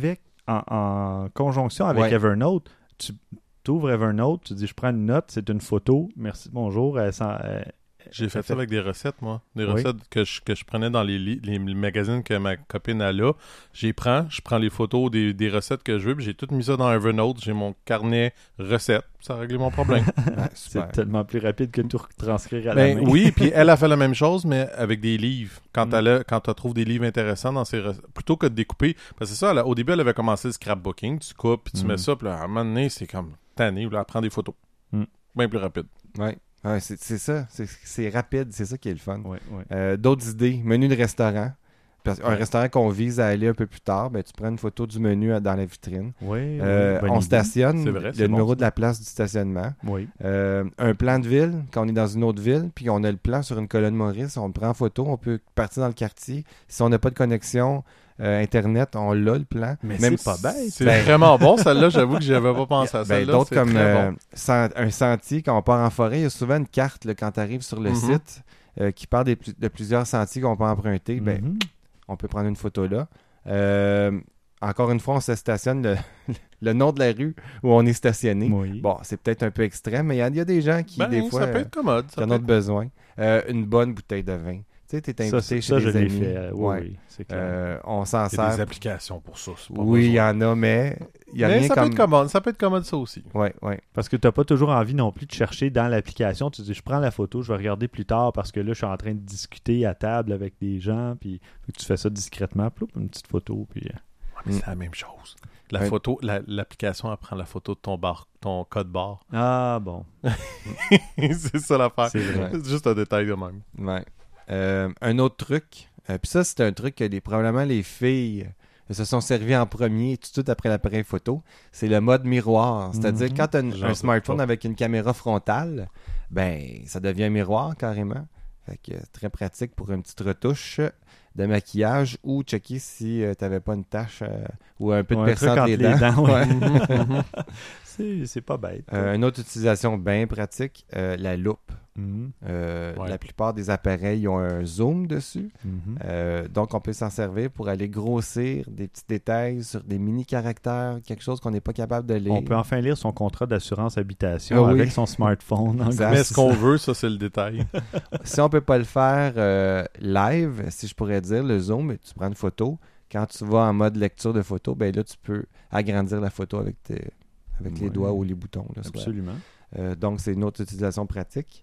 Speaker 1: en conjonction avec
Speaker 3: Ouais.
Speaker 1: Evernote. Tu ouvres Evernote, tu dis je prends une note, c'est une photo, merci, bonjour.
Speaker 2: J'ai fait
Speaker 1: ça
Speaker 2: ça avec des recettes, moi. Des
Speaker 1: Oui.
Speaker 2: recettes que je prenais dans les magazines que ma copine a là. Je prends les photos des recettes que je veux, puis j'ai tout mis ça dans Evernote. J'ai mon carnet recettes. Ça a réglé mon problème.
Speaker 3: Ouais,
Speaker 1: C'est
Speaker 3: super.
Speaker 1: tellement plus rapide que tout transcrire à la
Speaker 2: Ben
Speaker 1: main.
Speaker 2: oui, puis elle a fait la même chose, mais avec des livres. Quand tu trouves des livres intéressants dans ses recettes, plutôt que de découper. Parce que c'est ça, au début, elle avait commencé le scrapbooking. Tu coupes, puis tu mets ça, puis là, à un moment donné, c'est comme tanné, là, elle prend des photos. Bien plus rapide.
Speaker 3: Ouais. Ouais, c'est ça. C'est rapide. C'est ça qui est le fun.
Speaker 1: Ouais.
Speaker 3: D'autres idées. Menu de restaurant. un restaurant qu'on vise à aller un peu plus tard, ben, tu prends une photo du menu dans la vitrine.
Speaker 1: Oui,
Speaker 3: On stationne,
Speaker 2: C'est vrai, c'est
Speaker 3: le
Speaker 2: bon,
Speaker 3: numéro
Speaker 2: ça.
Speaker 3: de la place du stationnement.
Speaker 1: Oui.
Speaker 3: Un plan de ville, quand on est dans une autre ville, puis on a le plan sur une colonne Maurice, on le prend en photo, on peut partir dans le quartier. Si on n'a pas de connexion Internet, on l'a le plan.
Speaker 1: Mais
Speaker 3: Même
Speaker 1: c'est pas bête.
Speaker 2: C'est
Speaker 3: Ben-
Speaker 2: vraiment bon, celle-là. J'avoue que j'avais pas pensé à
Speaker 3: Ben,
Speaker 2: celle-là.
Speaker 3: d'autres
Speaker 2: C'est
Speaker 3: comme
Speaker 2: très bon.
Speaker 3: un sentier, quand on part en forêt, il y a souvent une carte là, quand tu arrives sur le
Speaker 2: Mhm.
Speaker 3: site qui parle de plusieurs sentiers qu'on peut emprunter. Ben,
Speaker 1: Mhm.
Speaker 3: on peut prendre une photo là. Encore une fois, on se stationne le nom de la rue où on est stationné.
Speaker 1: Oui.
Speaker 3: Bon, c'est peut-être un peu extrême, mais il y a des gens qui,
Speaker 2: Ben,
Speaker 3: des fois,
Speaker 2: ça peut être commode.
Speaker 3: qui en ont besoin. Une bonne bouteille de vin. Tu sais, t'es invité
Speaker 1: ça,
Speaker 3: chez
Speaker 1: je
Speaker 3: des
Speaker 1: l'ai
Speaker 3: amis.
Speaker 1: fait. Oui,
Speaker 3: Ouais.
Speaker 1: oui, c'est clair.
Speaker 3: On s'en
Speaker 2: Il y a des
Speaker 3: sert.
Speaker 2: applications pour ça. c'est pas
Speaker 3: Oui, il y
Speaker 2: besoin.
Speaker 3: en a, mais il y a
Speaker 2: Mais
Speaker 3: rien
Speaker 2: ça peut
Speaker 3: comme...
Speaker 2: être commode. Ça peut être commode, ça aussi.
Speaker 3: Ouais, ouais.
Speaker 1: Parce que tu n'as pas toujours envie non plus de chercher dans l'application. Tu dis, je prends la photo, je vais regarder plus tard parce que là, je suis en train de discuter à table avec des gens. Puis tu fais ça discrètement, ploup, une petite photo. Puis
Speaker 2: Mais c'est la même chose. La
Speaker 3: Ouais.
Speaker 2: photo, l'application, elle prend la photo de ton code barre.
Speaker 1: Ah, bon.
Speaker 2: C'est ça l'affaire.
Speaker 1: C'est vrai.
Speaker 2: C'est juste un détail de même.
Speaker 3: Ouais. Un autre truc, puis ça, c'est un truc que probablement les filles se sont servies en premier tout de suite après l'appareil photo, c'est le mode miroir. C'est-à-dire,
Speaker 1: Mhm.
Speaker 3: quand tu as
Speaker 2: J'en
Speaker 3: un
Speaker 2: sais
Speaker 3: smartphone
Speaker 2: pas.
Speaker 3: avec une caméra frontale, ben, ça devient un miroir carrément. Fait que très pratique pour une petite retouche de maquillage ou checker si tu n'avais pas une tache ou un peu de
Speaker 1: Ouais, un
Speaker 3: perçant
Speaker 1: truc
Speaker 3: entre les dents.
Speaker 1: ouais.
Speaker 2: Mhm.
Speaker 1: C'est pas bête.
Speaker 3: Une autre utilisation bien pratique, la loupe.
Speaker 1: Mhm.
Speaker 2: Ouais.
Speaker 3: La plupart des appareils ont un zoom dessus.
Speaker 1: Mhm.
Speaker 3: Donc, on peut s'en servir pour aller grossir des petits détails sur des mini-caractères, quelque chose qu'on n'est pas capable de lire.
Speaker 1: On peut enfin lire son contrat d'assurance habitation
Speaker 3: Ah oui.
Speaker 1: avec son smartphone. en
Speaker 3: Exact.
Speaker 1: gros.
Speaker 2: Mais ce qu'on veut, ça, c'est le détail.
Speaker 3: Si on peut pas le faire live, si je pourrais dire, le zoom, tu prends une photo. Quand tu vas en mode lecture de photo, ben là, tu peux agrandir la photo avec les
Speaker 1: Ouais.
Speaker 3: doigts ou les boutons. Là, soit.
Speaker 1: Absolument.
Speaker 3: Donc, c'est une autre utilisation pratique.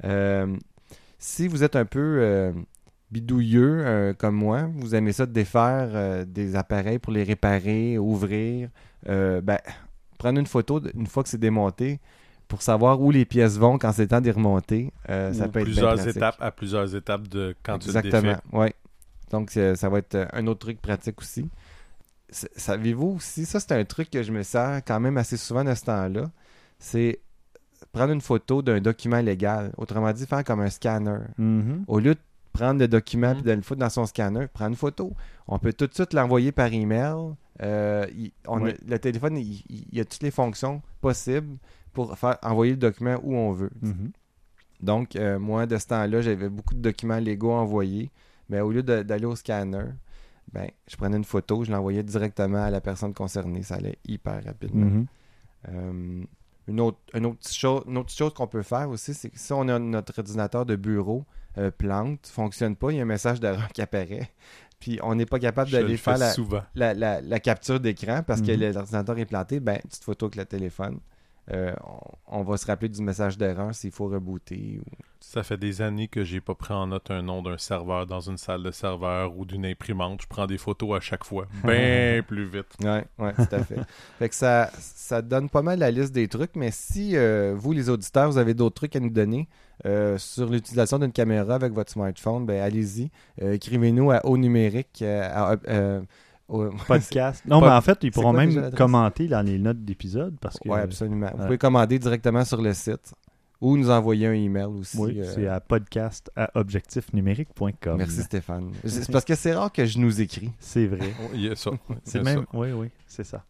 Speaker 3: Si vous êtes un peu bidouilleux comme moi, vous aimez ça de défaire des appareils pour les réparer, ouvrir, ben, prendre une photo une fois que c'est démonté pour savoir où les pièces vont quand c'est le temps d'y remonter. Ça
Speaker 2: Ou
Speaker 3: peut être bien
Speaker 2: plusieurs
Speaker 3: pratique.
Speaker 2: étapes à plusieurs étapes de quand tu le
Speaker 3: Exactement,
Speaker 2: défais.
Speaker 3: oui. Donc, ça va être un autre truc pratique aussi. Savez-vous aussi, ça c'est un truc que je me sers quand même assez souvent de ce temps-là, c'est prendre une photo d'un document légal. Autrement dit, faire comme un scanner.
Speaker 1: Mhm.
Speaker 3: Au lieu de prendre le document
Speaker 2: Mhm.
Speaker 3: et de le foutre dans son scanner, prendre une photo. On peut tout de suite l'envoyer par email.
Speaker 1: Ouais.
Speaker 3: Le téléphone, il a toutes les fonctions possibles pour envoyer le document où on veut.
Speaker 1: Mhm.
Speaker 3: Donc, moi, de ce temps-là, j'avais beaucoup de documents légaux à envoyer. Mais au lieu d'aller au scanner, ben, je prenais une photo, je l'envoyais directement à la personne concernée. Ça allait hyper rapidement.
Speaker 1: Mhm.
Speaker 3: Une autre petite chose qu'on peut faire aussi, c'est que si on a notre ordinateur de bureau plante, fonctionne pas, il y a un message d'erreur qui apparaît. Puis on n'est pas capable
Speaker 2: Je le
Speaker 3: d'aller
Speaker 2: fais
Speaker 3: faire
Speaker 2: souvent.
Speaker 3: la capture d'écran parce que
Speaker 1: Mhm.
Speaker 3: l'ordinateur est planté. Ben, petite photo avec le téléphone. On va se rappeler du message d'erreur s'il faut rebooter.
Speaker 2: Ça fait des années que j'ai pas pris en note un nom d'un serveur dans une salle de serveur ou d'une imprimante. Je prends des photos à chaque fois. Bien plus vite.
Speaker 3: Ouais, tout à fait. Fait que ça donne pas mal la liste des trucs, mais si vous, les auditeurs, vous avez d'autres trucs à nous donner sur l'utilisation d'une caméra avec votre smartphone, ben allez-y. Écrivez-nous à Haut Numérique.
Speaker 1: Podcast. Non,
Speaker 3: Pod-
Speaker 1: mais en fait, ils
Speaker 3: c'est
Speaker 1: pourront
Speaker 3: quoi déjà
Speaker 1: même
Speaker 3: l'adresse?
Speaker 1: commenter dans les notes d'épisode parce que.
Speaker 3: Oui, absolument. Vous
Speaker 1: ouais.
Speaker 3: pouvez commander directement sur le site ou nous envoyer un email aussi.
Speaker 1: Oui, c'est à podcast@objectifnumérique.com.
Speaker 3: Merci Stéphane. C'est parce que c'est rare que je nous écris.
Speaker 1: C'est vrai.
Speaker 2: Oh, il y a ça.
Speaker 1: C'est
Speaker 2: Il y a
Speaker 1: même.
Speaker 2: ça.
Speaker 1: Oui, c'est ça.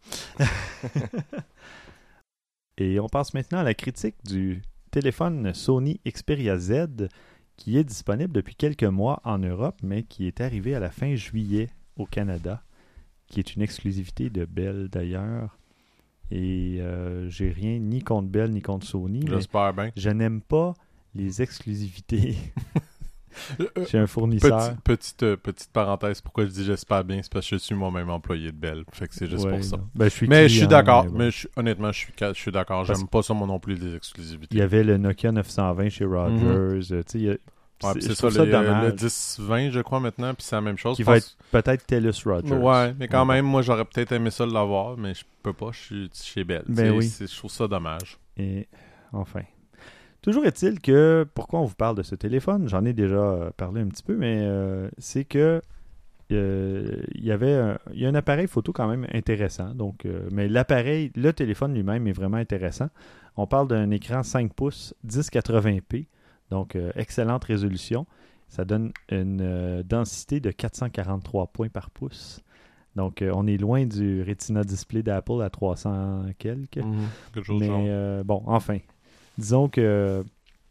Speaker 1: Et on passe maintenant à la critique du téléphone Sony Xperia Z qui est disponible depuis quelques mois en Europe, mais qui est arrivé à la fin juillet au Canada, qui est une exclusivité de Bell d'ailleurs. Et j'ai rien ni contre Bell ni contre Sony, mais
Speaker 2: J'espère bien.
Speaker 1: je n'aime pas les exclusivités chez un fournisseur.
Speaker 2: Petite parenthèse, pourquoi je dis j'espère bien, c'est parce que je suis moi-même employé de Bell. Fait que c'est juste
Speaker 1: Ouais,
Speaker 2: pour ça.
Speaker 1: non. Ben, je suis
Speaker 2: Mais je suis
Speaker 1: client,
Speaker 2: d'accord.
Speaker 1: bon.
Speaker 2: Mais honnêtement, je suis d'accord.
Speaker 1: Parce-
Speaker 2: J'aime pas ça moi non plus les exclusivités.
Speaker 1: Il y avait le Nokia 920 chez Rogers. Tu sais,
Speaker 2: Ouais, puis
Speaker 1: je
Speaker 2: c'est ça,
Speaker 1: trouve
Speaker 2: le
Speaker 1: dommage.
Speaker 2: 10-20, je crois, maintenant, puis c'est la même chose.
Speaker 1: Qui
Speaker 2: Je
Speaker 1: va
Speaker 2: pense-
Speaker 1: être peut-être TELUS Rogers.
Speaker 2: Ouais, mais quand
Speaker 1: Ouais.
Speaker 2: même, moi, j'aurais peut-être aimé ça l'avoir, mais je peux pas, je suis chez Bell.
Speaker 1: Ben
Speaker 2: Tu sais,
Speaker 1: oui.
Speaker 2: je trouve ça dommage.
Speaker 1: Et enfin. Toujours est-il que, pourquoi on vous parle de ce téléphone? J'en ai déjà parlé un petit peu, mais c'est que il y a un appareil photo quand même intéressant. Donc, mais le téléphone lui-même est vraiment intéressant. On parle d'un écran 5 pouces 1080p, donc excellente résolution. Ça donne une densité de 443 points par pouce. Donc, on est loin du Retina Display d'Apple à 300 quelques.
Speaker 2: Quelque chose de genre.
Speaker 1: Mais bon, enfin, disons que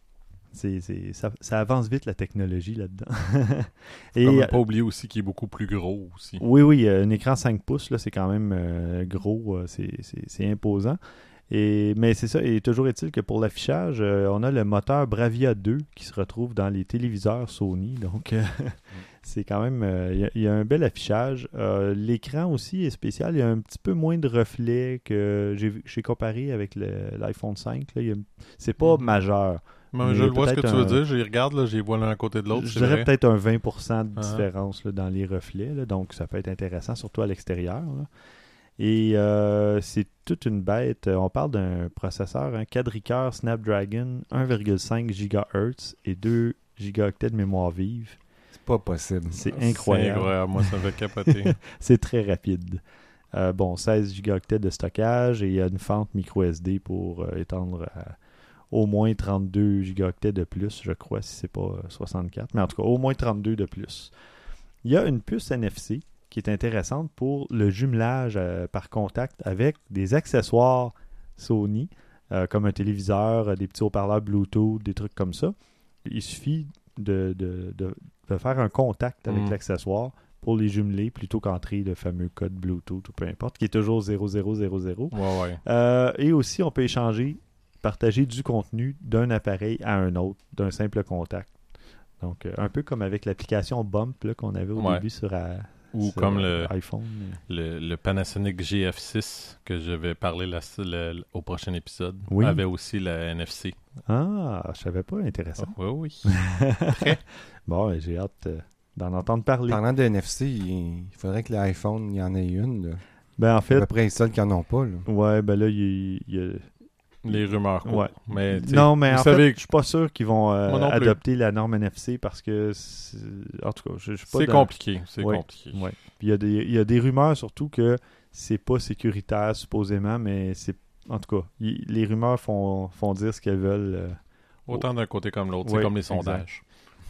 Speaker 1: ça avance vite la technologie là-dedans.
Speaker 2: Et faut pas oublier aussi qu'il est beaucoup plus gros aussi.
Speaker 1: Oui, un écran 5 pouces, là, c'est quand même gros, c'est imposant. Mais c'est ça, et toujours est-il que pour l'affichage, on a le moteur Bravia 2 qui se retrouve dans les téléviseurs Sony. Donc, c'est quand même... Il y a un bel affichage. L'écran aussi est spécial. Il y a un petit peu moins de reflets que j'ai comparé avec l'iPhone 5. Là. C'est pas majeur.
Speaker 2: Mais je vois ce que tu veux dire. Je les regarde, là, je les vois l'un à côté de l'autre.
Speaker 1: Je dirais peut-être un 20% de différence là, dans les reflets. Là, donc, ça peut être intéressant, surtout à l'extérieur. Là. Et c'est toute une bête. On parle d'un processeur, un quadricœur Snapdragon 1,5 GHz et 2 gigaoctets de mémoire vive.
Speaker 3: C'est pas possible.
Speaker 1: C'est incroyable.
Speaker 2: C'est incroyable. Moi, ça me fait capoter.
Speaker 1: C'est très rapide. 16 gigaoctets de stockage et il y a une fente micro SD pour étendre à au moins 32 gigaoctets de plus, je crois, si c'est pas 64. Mais en tout cas, au moins 32 de plus. Il y a une puce NFC qui est intéressante pour le jumelage par contact avec des accessoires Sony, comme un téléviseur, des petits haut-parleurs Bluetooth, des trucs comme ça. Il suffit de faire un contact avec l'accessoire pour les jumeler plutôt qu'entrer le fameux code Bluetooth ou peu importe, qui est toujours 0000.
Speaker 2: Ouais.
Speaker 1: Et aussi, on peut partager du contenu d'un appareil à un autre, d'un simple contact. Donc, un peu comme avec l'application Bump là, qu'on avait au début sur
Speaker 2: comme
Speaker 1: iPhone.
Speaker 2: Le Panasonic GF6 que je vais parler au prochain épisode avait aussi la NFC.
Speaker 1: Ah, je savais pas, intéressant.
Speaker 2: Oui. Très.
Speaker 1: Bon, j'ai hâte d'en entendre parler.
Speaker 3: Parlant de NFC, il faudrait que l'iPhone y en ait une. Là.
Speaker 1: Ben, en fait...
Speaker 3: à peu près les seuls qui n'en ont pas. Là.
Speaker 1: Ouais, ben là, il y a...
Speaker 2: Les rumeurs, quoi.
Speaker 1: Ouais.
Speaker 2: Mais,
Speaker 1: non, mais en fait, je suis pas sûr qu'ils vont adopter la norme NFC parce que, en tout cas, je suis pas...
Speaker 2: C'est compliqué, compliqué.
Speaker 1: Ouais. Puis il y a des rumeurs surtout que c'est pas sécuritaire, supposément, mais c'est... En tout cas, les rumeurs font dire ce qu'elles veulent.
Speaker 2: Autant d'un côté comme l'autre, c'est comme les sondages.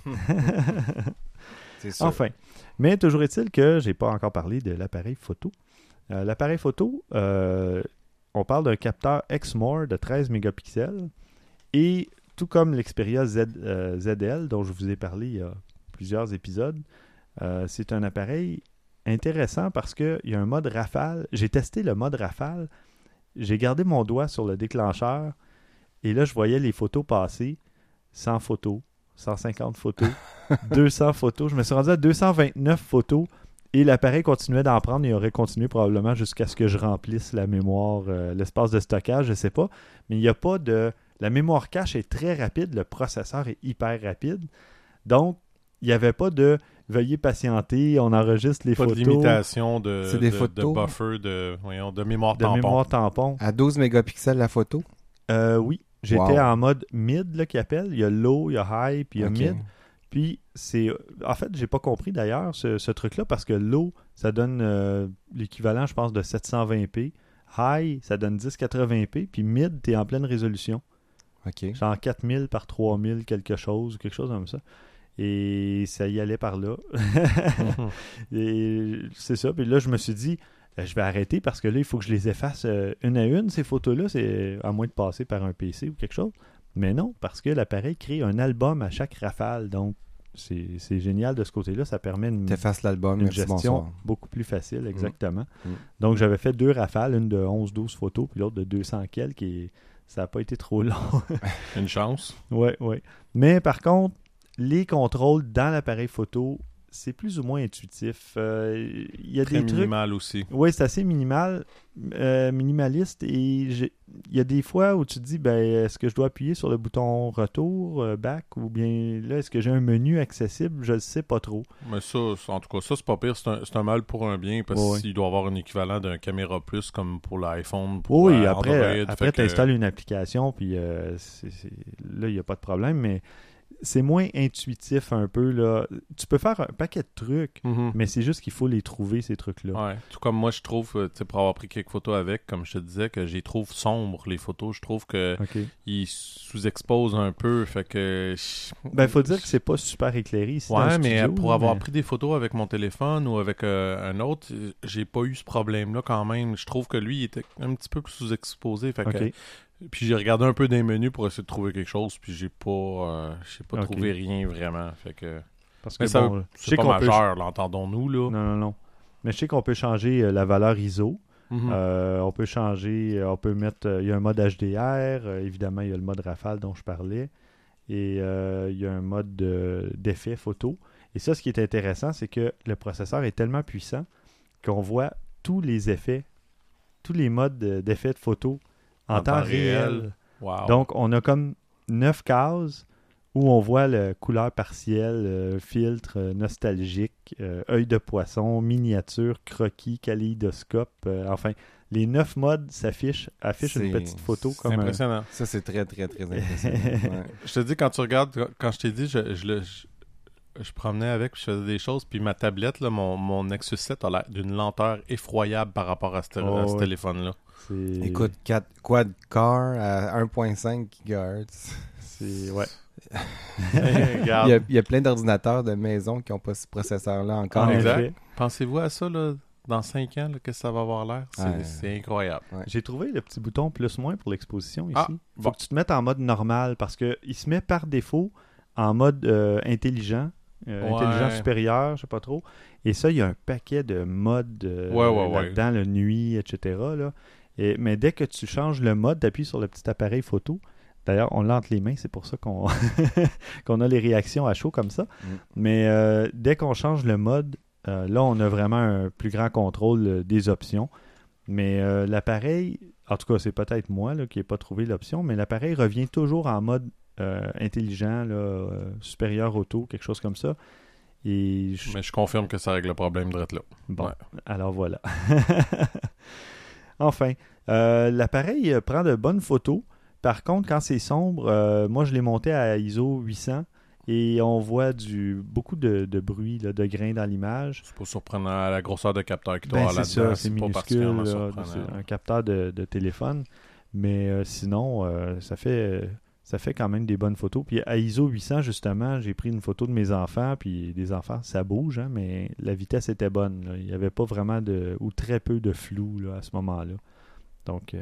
Speaker 3: C'est sûr.
Speaker 1: Enfin, mais toujours est-il que j'ai pas encore parlé de l'appareil photo. L'appareil photo... on parle d'un capteur Exmor de 13 mégapixels et tout comme l'Xperia ZL dont je vous ai parlé il y a plusieurs épisodes, c'est un appareil intéressant parce qu'il y a un mode rafale. J'ai testé le mode rafale, j'ai gardé mon doigt sur le déclencheur et là je voyais les photos passer, 100 photos, 150 photos, 200 photos. Je me suis rendu à 229 photos. Et l'appareil continuait d'en prendre et aurait continué probablement jusqu'à ce que je remplisse la mémoire, l'espace de stockage, je ne sais pas. Mais il n'y a pas de... La mémoire cache est très rapide, le processeur est hyper rapide. Donc, il n'y avait pas de « veuillez patienter, on enregistre les photos ».
Speaker 2: Pas de limitation de buffer, de mémoire tampon.
Speaker 1: De mémoire tampon.
Speaker 3: À 12 mégapixels la photo?
Speaker 1: Oui. J'étais en mode mid, là, qu'ils appellent. Il y a low, il y a high, puis il y a mid. Puis, en fait, j'ai pas compris d'ailleurs ce truc-là parce que low, ça donne l'équivalent, je pense, de 720p. High, ça donne 1080p. Puis mid, t'es en pleine résolution.
Speaker 3: OK.
Speaker 1: Genre 4000 par 3000 quelque chose comme ça. Et ça y allait par là. Et c'est ça. Puis là, je me suis dit, je vais arrêter parce que là, il faut que je les efface une à une, ces photos-là. C'est à moins de passer par un PC ou quelque chose. Mais non, parce que l'appareil crée un album à chaque rafale. Donc, c'est génial de ce côté-là. Ça permet une gestion beaucoup plus facile, exactement. Donc, j'avais fait 2 rafales, une de 11-12 photos, puis l'autre de 200 quelques, et ça n'a pas été trop long.
Speaker 2: Une chance.
Speaker 1: Oui. Mais par contre, les contrôles dans l'appareil photo, c'est plus ou moins intuitif. Il y a
Speaker 2: très
Speaker 1: des trucs...
Speaker 2: minimal aussi.
Speaker 1: Oui, c'est assez minimaliste. Et il y a des fois où tu te dis, est-ce que je dois appuyer sur le bouton retour, back, ou bien là, est-ce que j'ai un menu accessible? Je ne sais pas trop.
Speaker 2: Mais ça, en tout cas, ça, c'est pas pire. C'est un mal pour un bien, parce qu'il doit avoir un équivalent d'un caméra plus, comme pour l'iPhone, pour
Speaker 1: après tu installes une application, puis là, il n'y a pas de problème, mais c'est moins intuitif un peu, là. Tu peux faire un paquet de trucs, mais c'est juste qu'il faut les trouver, ces trucs-là.
Speaker 2: Ouais. Tout comme moi, je trouve, tu sais, pour avoir pris quelques photos avec, comme je te disais, que j'y trouve sombres, les photos. Je trouve que ils sous-exposent un peu, fait que...
Speaker 1: Ben, faut dire que c'est pas super éclairé ici dans le
Speaker 2: mais
Speaker 1: studio,
Speaker 2: pour avoir pris des photos avec mon téléphone ou avec un autre, j'ai pas eu ce problème-là quand même. Je trouve que lui, il était un petit peu plus sous-exposé, fait que... Puis j'ai regardé un peu des menus pour essayer de trouver quelque chose, puis j'ai pas trouvé rien vraiment. Fait que...
Speaker 1: Parce que
Speaker 2: c'est pas majeur, l'entendons-nous, là.
Speaker 1: Non. Mais je sais qu'on peut changer la valeur ISO. On peut changer, on peut mettre... il y a un mode HDR, évidemment, il y a le mode rafale dont je parlais, et il y a un mode d'effet photo. Et ça, ce qui est intéressant, c'est que le processeur est tellement puissant qu'on voit tous les effets, tous les modes d'effet de photo en temps réel.
Speaker 2: Wow.
Speaker 1: Donc, on a comme 9 cases où on voit la couleur partielle, filtre, nostalgique, œil de poisson, miniature, croquis, kaléidoscope. Enfin, les 9 modes affichent une petite photo.
Speaker 2: C'est impressionnant.
Speaker 3: Ça, c'est très, très, très impressionnant. Ouais.
Speaker 2: Je te dis, quand tu regardes, quand je t'ai dit, je promenais avec, puis je faisais des choses, puis ma tablette, là, mon Nexus 7 a l'air d'une lenteur effroyable par rapport à ce téléphone-là.
Speaker 3: Écoute, quad-core à 1.5 GHz.
Speaker 1: Ouais.
Speaker 3: il y a plein d'ordinateurs de maison qui n'ont pas ce processeur-là encore.
Speaker 2: Exact. Pensez-vous à ça, là, dans 5 ans, qu'est-ce que ça va avoir l'air? C'est incroyable.
Speaker 1: Ouais. J'ai trouvé le petit bouton plus-moins pour l'exposition ici. Faut que tu te mettes en mode normal, parce qu'il se met par défaut en mode intelligent. Intelligent supérieur, je sais pas trop. Et ça, il y a un paquet de modes là-dedans, la nuit, etc. Là. Mais dès que tu changes le mode, tu appuies sur le petit appareil photo. D'ailleurs, on l'a entre les mains, c'est pour ça qu'on qu'on a les réactions à chaud comme ça. Mais dès qu'on change le mode, là, on a vraiment un plus grand contrôle des options. Mais l'appareil, en tout cas, c'est peut-être moi là, qui n'ai pas trouvé l'option, mais l'appareil revient toujours en mode intelligent, là, supérieur auto, quelque chose comme ça. Mais
Speaker 2: je confirme que ça règle le problème de là.
Speaker 1: Bon, alors voilà. Enfin, l'appareil prend de bonnes photos. Par contre, quand c'est sombre, moi je l'ai monté à ISO 800 et on voit beaucoup de bruit, là, de grains dans l'image.
Speaker 2: C'est pas surprenant à la grosseur de capteur qu'il doit avoir là-dedans.
Speaker 1: C'est minuscule, c'est un capteur de téléphone. Mais sinon, ça fait quand même des bonnes photos. Puis à ISO 800, justement, j'ai pris une photo de mes enfants. Puis des enfants, ça bouge, hein, mais la vitesse était bonne. Là. Il n'y avait pas vraiment ou très peu de flou là, à ce moment-là. Donc,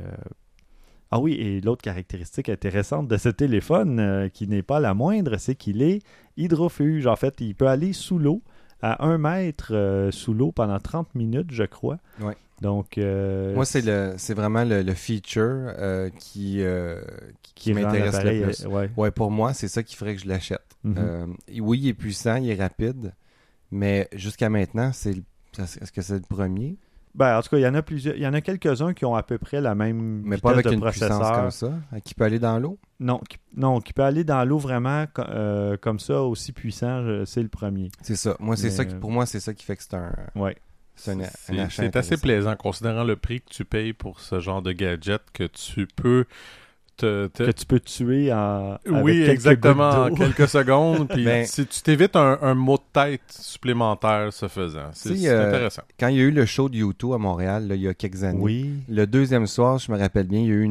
Speaker 1: ah oui, et l'autre caractéristique intéressante de ce téléphone, qui n'est pas la moindre, c'est qu'il est hydrofuge. En fait, il peut aller sous l'eau, à 1 mètre sous l'eau pendant 30 minutes, je crois.
Speaker 3: Oui.
Speaker 1: Donc,
Speaker 3: moi, c'est vraiment le feature qui m'intéresse le plus. Ouais, pour moi, c'est ça qui ferait que je l'achète. Oui, il est puissant, il est rapide, mais jusqu'à maintenant, est-ce que c'est le premier?
Speaker 1: Ben, en tout cas, il y en a plusieurs. Il y en a quelques-uns qui ont à peu près la même
Speaker 3: mais
Speaker 1: vitesse
Speaker 3: pas avec
Speaker 1: de
Speaker 3: une
Speaker 1: processeur.
Speaker 3: puissance comme ça, qui peut aller dans l'eau?
Speaker 1: Non, qui peut aller dans l'eau vraiment comme ça, aussi puissant, c'est le premier.
Speaker 3: C'est ça. Moi, pour moi, c'est ça qui fait que c'est un...
Speaker 1: Ouais.
Speaker 2: C'est assez plaisant, considérant le prix que tu payes pour ce genre de gadget, que tu peux
Speaker 1: que tu peux tuer en
Speaker 2: quelques secondes. Puis si tu t'évites un mot de tête supplémentaire se faisant. C'est intéressant.
Speaker 3: Quand il y a eu le show de U2 à Montréal, là, il y a quelques années, le deuxième soir, je me rappelle bien, il y a eu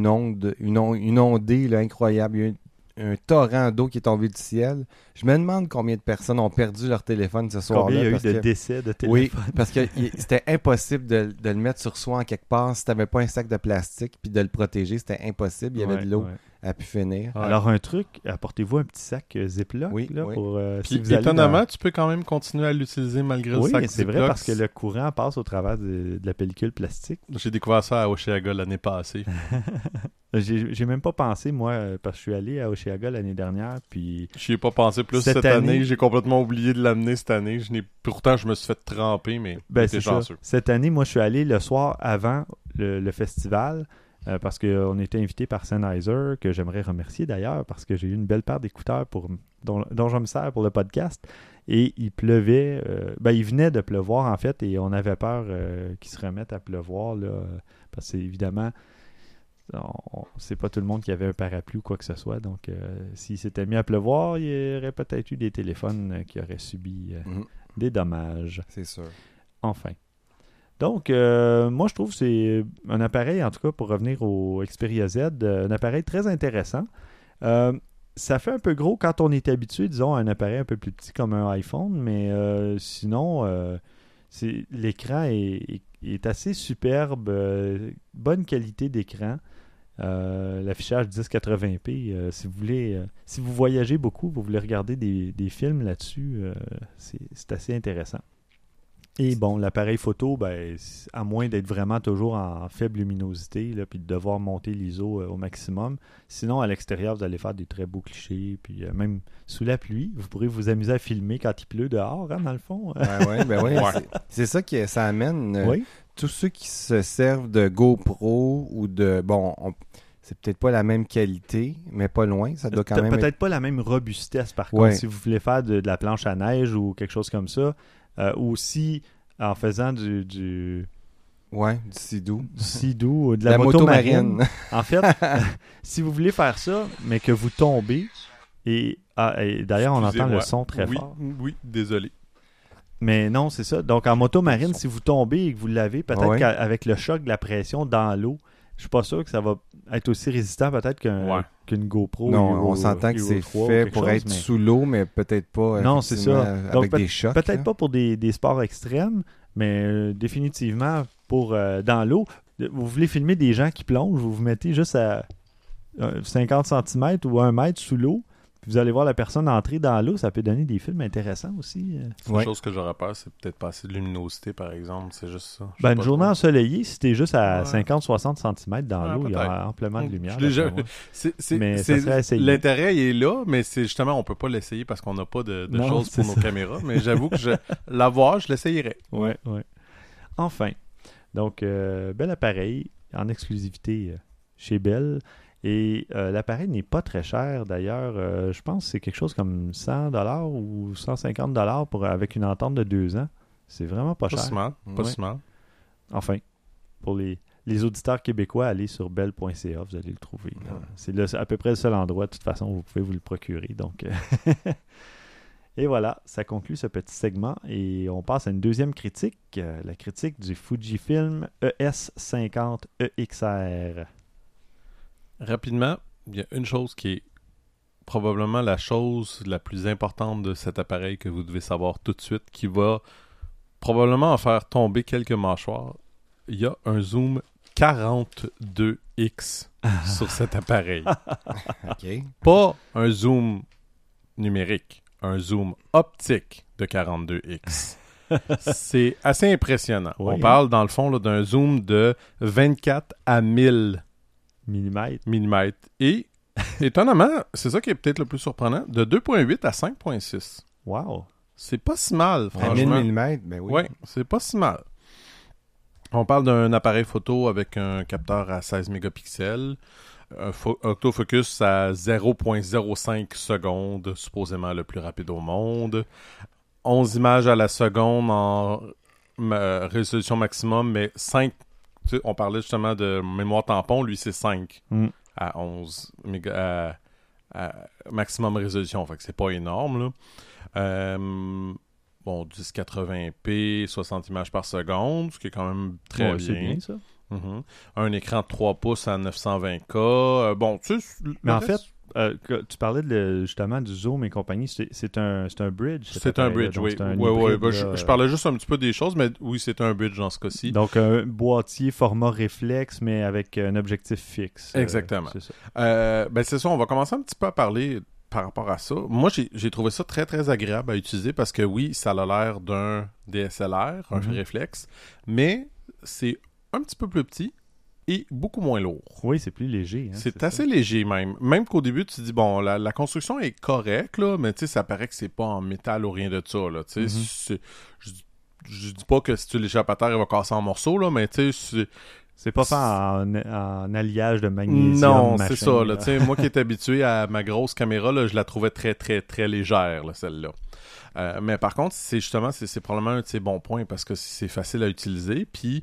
Speaker 3: une ondée là, incroyable. Il y a eu un torrent d'eau qui est tombé du ciel. Je me demande combien de personnes ont perdu leur téléphone ce soir-là.
Speaker 1: Combien il y a eu de décès de téléphone.
Speaker 3: Oui, parce que c'était impossible de le mettre sur soi en quelque part si tu n'avais pas un sac de plastique puis de le protéger. C'était impossible. Il y avait de l'eau à pu finir.
Speaker 1: Ouais. Alors, un truc, apportez-vous un petit sac Ziploc. Là, pour,
Speaker 2: puis, étonnamment, tu peux quand même continuer à l'utiliser malgré le sac Ziploc.
Speaker 1: Oui, c'est vrai parce que le courant passe au travers de la pellicule plastique.
Speaker 2: J'ai découvert ça à Oshéaga l'année passée.
Speaker 1: J'ai même pas pensé, moi, parce que je suis allé à Oshéaga l'année dernière, puis...
Speaker 2: J'y ai pas pensé plus cette année. J'ai complètement oublié de l'amener cette année. Pourtant, je me suis fait tremper, mais j'étais chanceux.
Speaker 1: Cette année, moi, je suis allé le soir avant le festival, parce qu'on était invité par Sennheiser, que j'aimerais remercier d'ailleurs, parce que j'ai eu une belle paire d'écouteurs dont je me sers pour le podcast, et il pleuvait, il venait de pleuvoir en fait, et on avait peur qu'il se remette à pleuvoir, là, parce que évidemment, c'est pas tout le monde qui avait un parapluie ou quoi que ce soit. Donc, s'il s'était mis à pleuvoir, il y aurait peut-être eu des téléphones qui auraient subi des dommages.
Speaker 3: C'est sûr.
Speaker 1: Enfin. Donc, moi, je trouve que c'est un appareil, en tout cas, pour revenir au Xperia Z, un appareil très intéressant. Ça fait un peu gros quand on est habitué, disons, à un appareil un peu plus petit comme un iPhone, mais sinon, l'écran est assez superbe, bonne qualité d'écran. L'affichage 1080p, si vous voyagez beaucoup, vous voulez regarder des films là-dessus, c'est assez intéressant. Et bon, l'appareil photo, ben, à moins d'être vraiment toujours en faible luminosité, là, puis de devoir monter l'ISO au maximum. Sinon, à l'extérieur, vous allez faire des très beaux clichés. Puis même sous la pluie, vous pourrez vous amuser à filmer quand il pleut dehors, hein, dans le fond.
Speaker 3: C'est ça que ça amène.
Speaker 1: Oui.
Speaker 3: Tous ceux qui se servent de GoPro ou de... Bon, c'est peut-être pas la même qualité, mais pas loin. Ça doit quand même
Speaker 1: peut-être pas la même robustesse, par contre. Si vous voulez faire de la planche à neige ou quelque chose comme ça, ou si en faisant du
Speaker 3: Sea-Doo.
Speaker 1: Du Sea-Doo ou de la moto marine. En fait, si vous voulez faire ça, mais que vous tombez, et d'ailleurs, on entend le son très fort.
Speaker 2: Oui, désolé.
Speaker 1: Mais non, c'est ça. Donc, en moto marine, si vous tombez et que vous l'avez, peut-être qu'avec le choc de la pression dans l'eau, je suis pas sûr que ça va être aussi résistant peut-être qu'une GoPro.
Speaker 3: Non, on s'entend que c'est fait pour être sous l'eau, mais peut-être pas
Speaker 1: non, c'est ça.
Speaker 3: Avec des chocs.
Speaker 1: Peut-être pas pour des sports extrêmes, mais définitivement pour dans l'eau. Vous voulez filmer des gens qui plongent, vous vous mettez juste à 50 cm ou 1 mètre sous l'eau, puis vous allez voir la personne entrer dans l'eau, ça peut donner des films intéressants aussi.
Speaker 2: La chose que j'aurais peur, c'est peut-être pas assez de luminosité, par exemple, c'est juste ça.
Speaker 1: Une journée ensoleillée, si t'es juste à 50-60 cm dans l'eau, il y a amplement de lumière.
Speaker 2: Mais ça serait essayé. L'intérêt est là, mais c'est justement, on peut pas l'essayer parce qu'on n'a pas de choses pour nos caméras, mais j'avoue que l'avoir, je l'essayerais.
Speaker 1: Ouais. Enfin, donc, bel appareil en exclusivité chez Bell. Et l'appareil n'est pas très cher d'ailleurs. Je pense que c'est quelque chose comme 100$ ou 150$ avec une entente de 2 ans. C'est vraiment pas cher.
Speaker 2: Pas si mal.
Speaker 1: Enfin, pour les auditeurs québécois, allez sur bell.ca, vous allez le trouver. C'est à peu près le seul endroit, de toute façon, où vous pouvez vous le procurer. Donc, et voilà, ça conclut ce petit segment. Et on passe à une deuxième critique, la critique du Fujifilm ES50 EXR.
Speaker 2: Rapidement, il y a une chose qui est probablement la chose la plus importante de cet appareil que vous devez savoir tout de suite, qui va probablement en faire tomber quelques mâchoires. Il y a un zoom 42x sur cet appareil.
Speaker 3: Okay.
Speaker 2: Pas un zoom numérique, un zoom optique de 42x. C'est assez impressionnant.
Speaker 1: Oui,
Speaker 2: on parle dans le fond là, d'un zoom de 24 à 1000 millimètres. Et, étonnamment, c'est ça qui est peut-être le plus surprenant, de 2.8 à 5.6.
Speaker 1: Wow!
Speaker 2: C'est pas si mal, franchement.
Speaker 3: À 1000 mm, ben oui.
Speaker 2: Oui, c'est pas si mal. On parle d'un appareil photo avec un capteur à 16 mégapixels, un autofocus à 0.05 secondes, supposément le plus rapide au monde, 11 images à la seconde en résolution maximum, mais 5. On parlait justement de mémoire tampon, lui c'est 5 à 11 à maximum résolution, fait que c'est pas énorme là. 1080p, 60 images par seconde, ce qui est quand même très bien.
Speaker 1: C'est bien ça.
Speaker 2: Un écran de 3 pouces à 920K.
Speaker 1: Mais en fait, tu parlais justement du zoom et compagnie, c'est un bridge.
Speaker 2: C'est un bridge, oui. Je parlais juste un petit peu des choses, mais oui, c'est un bridge dans ce cas-ci.
Speaker 1: Donc, un boîtier format réflexe, mais avec un objectif fixe.
Speaker 2: Exactement.
Speaker 1: C'est ça.
Speaker 2: C'est ça, on va commencer un petit peu à parler par rapport à ça. Moi, j'ai trouvé ça très, très agréable à utiliser parce que oui, ça a l'air d'un DSLR, un réflexe, mais c'est un petit peu plus petit et beaucoup moins lourd.
Speaker 1: Oui, c'est plus léger. Hein,
Speaker 2: c'est assez léger même. Même qu'au début, tu te dis, bon, la construction est correcte, là, mais tu sais, ça paraît que c'est pas en métal ou rien de ça. Là, je dis pas que si tu l'échappes à terre, il va casser en morceaux, là, mais tu sais,
Speaker 1: c'est pas fait en alliage de magnésium.
Speaker 2: Non,
Speaker 1: machin,
Speaker 2: c'est ça. Là. Moi qui est habitué à ma grosse caméra, là, je la trouvais très, très, très légère, là, celle-là. Mais par contre, c'est probablement un de ses bons points parce que c'est facile à utiliser. Puis,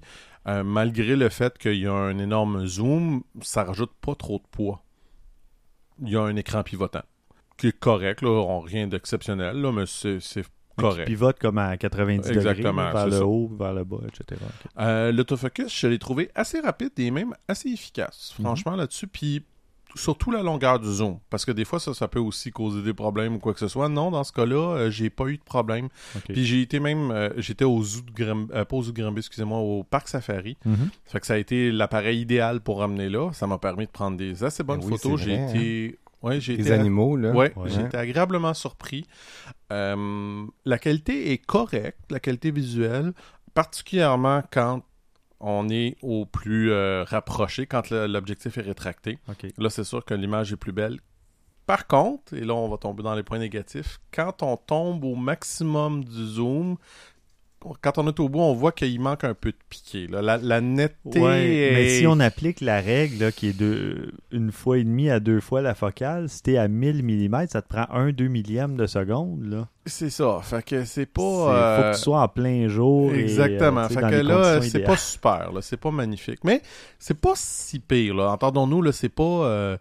Speaker 2: malgré le fait qu'il y a un énorme zoom, ça rajoute pas trop de poids. Il y a un écran pivotant, qui est correct, là, rien d'exceptionnel, là, mais c'est correct.
Speaker 1: Qui pivote comme à 90
Speaker 2: Exactement,
Speaker 1: degrés, vers
Speaker 2: c'est
Speaker 1: le
Speaker 2: ça.
Speaker 1: haut, vers le bas, etc.
Speaker 2: L'autofocus, je l'ai trouvé assez rapide et même assez efficace, franchement, là-dessus. Puis, surtout la longueur du zoom. Parce que des fois, ça peut aussi causer des problèmes ou quoi que ce soit. Non, dans ce cas-là, j'ai pas eu de problème.
Speaker 1: Okay.
Speaker 2: Puis, j'étais au zoo de Granby, pas au zoo de Granby, excusez-moi, au Parc Safari. Fait que ça a été l'appareil idéal pour ramener là. Ça m'a permis de prendre des assez bonnes photos.
Speaker 3: J'ai été...
Speaker 2: Les
Speaker 3: animaux, là.
Speaker 2: Ouais, j'ai été agréablement surpris. La qualité est correcte, la qualité visuelle, particulièrement quand on est au plus rapproché, quand l'objectif est rétracté.
Speaker 1: Okay.
Speaker 2: Là, c'est sûr que l'image est plus belle. Par contre, et là, on va tomber dans les points négatifs, quand on tombe au maximum du zoom, quand on est au bout, on voit qu'il manque un peu de piqué. Là. La netteté est...
Speaker 1: Mais si on applique la règle là, qui est de 1,5 à 2 fois la focale, si t'es à 1000 mm, ça te prend 1-2 millième de seconde. Là.
Speaker 2: C'est ça. Fait que c'est pas...
Speaker 1: Faut que tu sois en plein jour.
Speaker 2: Exactement.
Speaker 1: Et,
Speaker 2: fait
Speaker 1: dans
Speaker 2: que
Speaker 1: les
Speaker 2: là,
Speaker 1: conditions
Speaker 2: c'est
Speaker 1: idéales.
Speaker 2: pas super. Là. C'est pas magnifique. Mais c'est pas si pire. Là. Entendons-nous, là, c'est pas...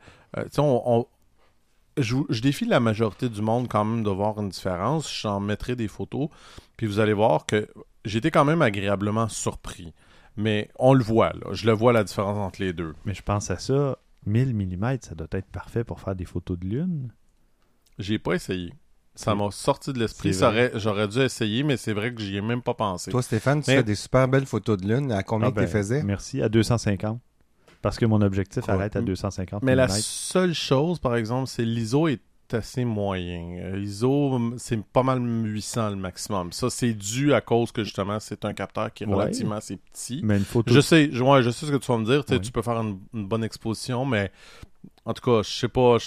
Speaker 2: Je défie la majorité du monde quand même de voir une différence. J'en mettrai des photos. Puis vous allez voir que j'étais quand même agréablement surpris. Mais on le voit, là. Je le vois la différence entre les deux.
Speaker 1: Mais je pense à ça, 1000 mm, ça doit être parfait pour faire des photos de lune.
Speaker 2: J'ai pas essayé. Ça m'a sorti de l'esprit. J'aurais dû essayer, mais c'est vrai que j'y ai même pas pensé.
Speaker 3: Toi, Stéphane, tu fais des super belles photos de lune. À combien tu les faisais?
Speaker 1: Merci, à 250. Parce que mon objectif arrête à 250
Speaker 2: Mais
Speaker 1: mm.
Speaker 2: la seule chose, par exemple, c'est l'ISO est assez moyen. L'ISO, c'est pas mal 800 le maximum. Ça, c'est dû à cause que, justement, c'est un capteur qui est relativement assez petit.
Speaker 1: Mais une photo...
Speaker 2: Je sais ce que tu vas me dire. Tu peux faire une bonne exposition, mais en tout cas, je sais pas...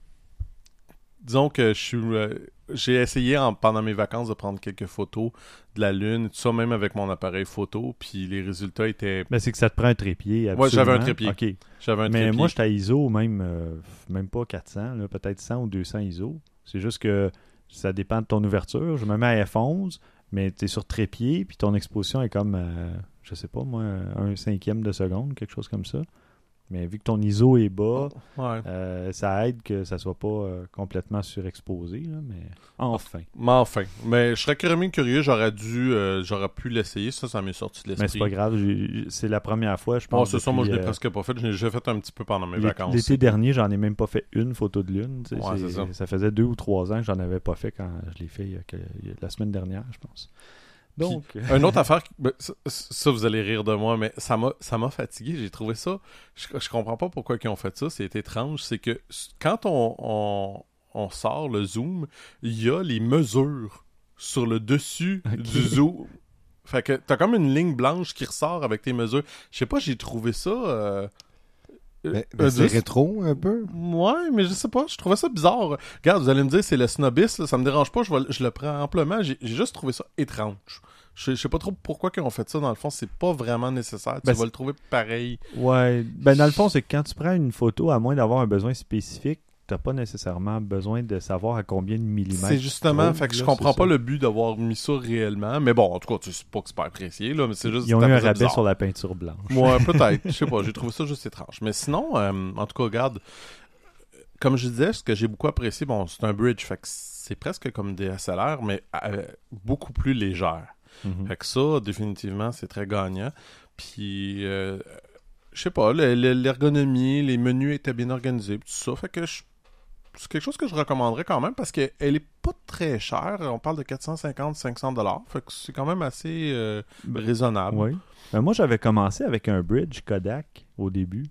Speaker 2: Disons que j'ai essayé pendant mes vacances de prendre quelques photos de la Lune, tout ça, même avec mon appareil photo, puis les résultats étaient...
Speaker 1: Ben, c'est que ça te prend un trépied, absolument.
Speaker 2: Ouais, j'avais un trépied.
Speaker 1: OK.
Speaker 2: J'avais un
Speaker 1: Mais
Speaker 2: trépied.
Speaker 1: moi, j'étais à ISO, même pas 400, là, peut-être 100 ou 200 ISO. C'est juste que ça dépend de ton ouverture. Je me mets à F11, mais tu es sur trépied, puis ton exposition est comme, je sais pas, moi, 1/5 de seconde, quelque chose comme ça. Mais vu que ton ISO est bas, ça aide que ça soit pas complètement surexposé. Là, mais enfin.
Speaker 2: Mais je serais carrément curieux, j'aurais pu l'essayer. Ça m'est sorti de l'esprit.
Speaker 1: Mais c'est pas grave, c'est la première fois, je pense.
Speaker 2: C'est ça, moi je l'ai presque pas fait. Je l'ai déjà fait un petit peu pendant mes vacances.
Speaker 1: L'été dernier, j'en ai même pas fait une photo de lune.
Speaker 2: C'est ça.
Speaker 1: Ça faisait 2 ou 3 ans que j'en avais pas fait quand je l'ai fait la semaine dernière, je pense. Donc...
Speaker 2: Une autre affaire, ça vous allez rire de moi, mais ça m'a fatigué. J'ai trouvé ça, je comprends pas pourquoi ils ont fait ça, c'est étrange. C'est que quand on sort le zoom, il y a les mesures sur le dessus du zoom. Fait que t'as comme une ligne blanche qui ressort avec tes mesures. Je sais pas, j'ai trouvé ça...
Speaker 3: c'est rétro un peu.
Speaker 2: Ouais, mais je sais pas, je trouvais ça bizarre. Regarde, vous allez me dire c'est le snobisme, ça me dérange pas, je le prends amplement. J'ai juste trouvé ça étrange. Je sais pas trop pourquoi ils ont fait ça. Dans le fond, c'est pas vraiment nécessaire. Tu vas le trouver pareil.
Speaker 1: Ouais, dans le fond, c'est que quand tu prends une photo, à moins d'avoir un besoin spécifique, t'as pas nécessairement besoin de savoir à combien de millimètres.
Speaker 2: C'est justement, fait que je comprends pas le but d'avoir mis ça réellement. Mais bon, en tout cas, c'est pas que c'est pas apprécié, là, mais c'est juste...
Speaker 1: Ils ont eu un rabais sur la peinture blanche.
Speaker 2: Ouais, peut-être. Je sais pas, j'ai trouvé ça juste étrange. Mais sinon, en tout cas, regarde, comme je disais, ce que j'ai beaucoup apprécié, bon, c'est un bridge, fait que c'est presque comme des DSLR, mais beaucoup plus légère. Fait que ça, définitivement, c'est très gagnant. Puis, je sais pas, l'ergonomie, les menus étaient bien organisés, tout ça. Fait que c'est quelque chose que je recommanderais quand même parce qu'elle est pas très chère. On parle de 450-500$. Fait que c'est quand même assez raisonnable.
Speaker 1: Oui. Moi, j'avais commencé avec un bridge Kodak au début.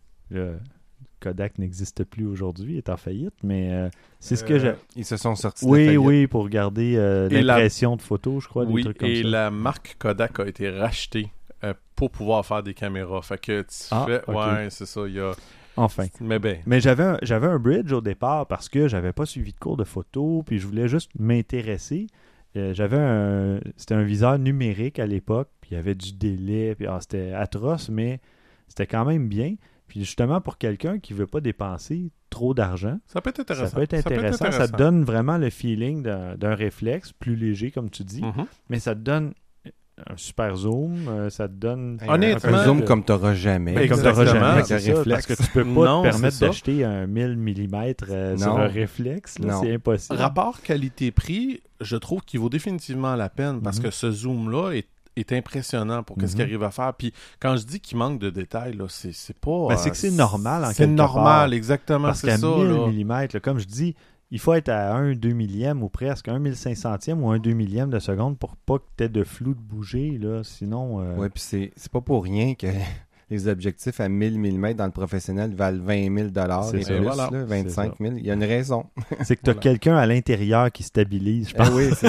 Speaker 1: Kodak n'existe plus aujourd'hui, il est en faillite, mais c'est ce que j'ai...
Speaker 3: Ils se sont sortis de la faillite.
Speaker 1: Oui, pour garder l'impression de photos, je crois, des trucs comme ça.
Speaker 2: Et la marque Kodak a été rachetée pour pouvoir faire des caméras. Fait que tu fais...
Speaker 1: Okay.
Speaker 2: Ouais, c'est ça, il y a...
Speaker 1: Enfin. Mais j'avais un bridge au départ parce que j'avais pas suivi de cours de photo, puis je voulais juste m'intéresser. C'était un viseur numérique à l'époque, puis il y avait du délai, puis c'était atroce, mais c'était quand même bien. Puis justement, pour quelqu'un qui veut pas dépenser trop d'argent,
Speaker 2: ça peut être intéressant.
Speaker 1: Ça peut être intéressant. Ça te donne vraiment le feeling d'un réflexe plus léger, comme tu dis, mais ça te donne un super zoom, ça te donne
Speaker 2: Honnêtement,
Speaker 3: un zoom
Speaker 1: de-
Speaker 3: comme tu n'auras jamais.
Speaker 2: Ben,
Speaker 1: comme t'auras
Speaker 2: exactement,
Speaker 1: jamais,
Speaker 3: c'est
Speaker 1: c'est ça,
Speaker 3: réflexe.
Speaker 1: parce que tu peux pas
Speaker 2: Non,
Speaker 1: te permettre
Speaker 2: c'est ça.
Speaker 1: d'acheter un 1000 mm sur
Speaker 3: Non.
Speaker 1: un réflexe, là,
Speaker 3: Non.
Speaker 1: c'est impossible.
Speaker 2: Rapport qualité-prix, je trouve qu'il vaut définitivement la peine parce que ce zoom-là est impressionnant pour ce qu'il arrive à faire. Puis quand je dis qu'il manque de détails, là, c'est pas...
Speaker 1: Ben, c'est que c'est normal en
Speaker 2: C'est
Speaker 1: quelque
Speaker 2: normal,
Speaker 1: part.
Speaker 2: exactement,
Speaker 1: Parce
Speaker 2: c'est
Speaker 1: qu'à
Speaker 2: ça.
Speaker 1: 1000
Speaker 2: Là.
Speaker 1: mm, là, comme je dis, il faut être à 1/2 millième ou presque 1 1500e ou 1/2 millième de seconde pour pas que tu aies de flou de bouger. Là. Sinon,
Speaker 3: Oui, puis c'est pas pour rien que les objectifs à 1000 mm dans le professionnel valent 20 000
Speaker 1: C'est
Speaker 3: et
Speaker 1: ça.
Speaker 3: plus,
Speaker 2: Voilà.
Speaker 3: là, 25 000. Il y a une raison.
Speaker 1: c'est que tu as
Speaker 2: Voilà.
Speaker 1: quelqu'un à l'intérieur qui stabilise, je pense.
Speaker 3: Oui, c'est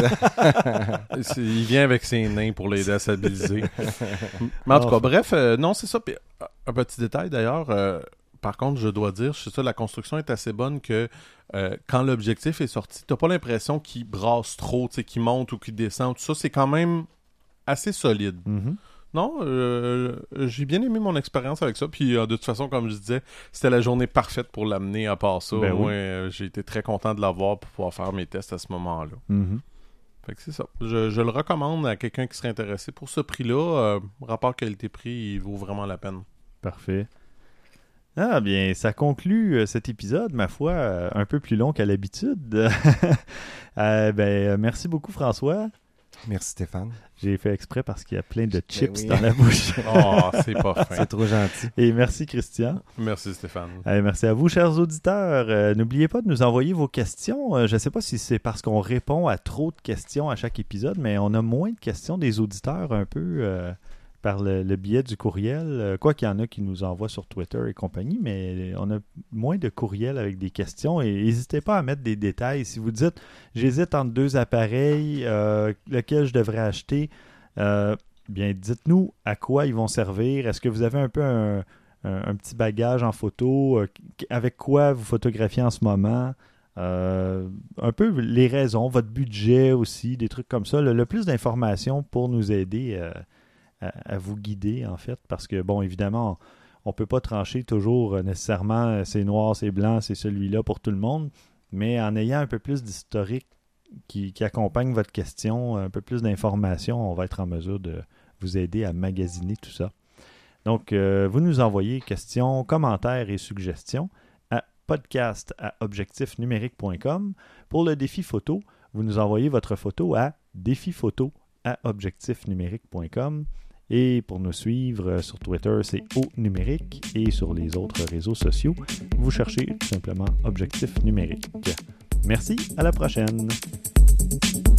Speaker 2: Il vient avec ses nains pour l'aider à stabiliser. Mais en tout cas, bref, non, c'est ça. Puis, un petit détail d'ailleurs, par contre, je dois dire, c'est ça, la construction est assez bonne que quand l'objectif est sorti, t'as pas l'impression qu'il brasse trop, qu'il monte ou qu'il descend. Tout ça, c'est quand même assez solide.
Speaker 1: Mhm.
Speaker 2: Non, j'ai bien aimé mon expérience avec ça. Puis de toute façon, comme je disais, c'était la journée parfaite pour l'amener à part ça.
Speaker 1: Ben oui.
Speaker 2: Moi, j'ai été très content de l'avoir pour pouvoir faire mes tests à ce moment-là.
Speaker 1: Mhm.
Speaker 2: Fait que c'est ça. Je le recommande à quelqu'un qui serait intéressé. Pour ce prix-là, rapport qualité-prix, il vaut vraiment la peine.
Speaker 1: Parfait. Ah bien, ça conclut cet épisode, ma foi, un peu plus long qu'à l'habitude. Merci beaucoup François.
Speaker 3: Merci Stéphane.
Speaker 1: J'ai fait exprès parce qu'il y a plein de chips
Speaker 3: oui.
Speaker 1: dans la bouche.
Speaker 2: Oh, c'est pas fin.
Speaker 3: C'est trop gentil.
Speaker 1: Et merci Christian.
Speaker 2: Merci Stéphane.
Speaker 1: Merci à vous, chers auditeurs. N'oubliez pas de nous envoyer vos questions. Je ne sais pas si c'est parce qu'on répond à trop de questions à chaque épisode, mais on a moins de questions des auditeurs un peu par le biais du courriel. Quoi qu'il y en a qui nous envoient sur Twitter et compagnie, mais on a moins de courriels avec des questions. Et n'hésitez pas à mettre des détails. Si vous dites « j'hésite entre 2 appareils, lequel je devrais acheter », bien dites-nous à quoi ils vont servir. Est-ce que vous avez un peu un petit bagage en photo, avec quoi vous photographiez en ce moment, un peu les raisons, votre budget aussi, des trucs comme ça. Le plus d'informations pour nous aider à vous guider, en fait, parce que, bon, évidemment, on ne peut pas trancher toujours nécessairement c'est noir, c'est blanc, c'est celui-là pour tout le monde, mais en ayant un peu plus d'historique qui accompagne votre question, un peu plus d'informations, on va être en mesure de vous aider à magasiner tout ça. Donc, vous nous envoyez questions, commentaires et suggestions à podcast@objectifnumérique.com. Pour le défi photo, vous nous envoyez votre photo à défiphoto@objectifnumérique.com. Et pour nous suivre sur Twitter, c'est @numérique. Et sur les autres réseaux sociaux, vous cherchez tout simplement Objectif Numérique. Merci, à la prochaine.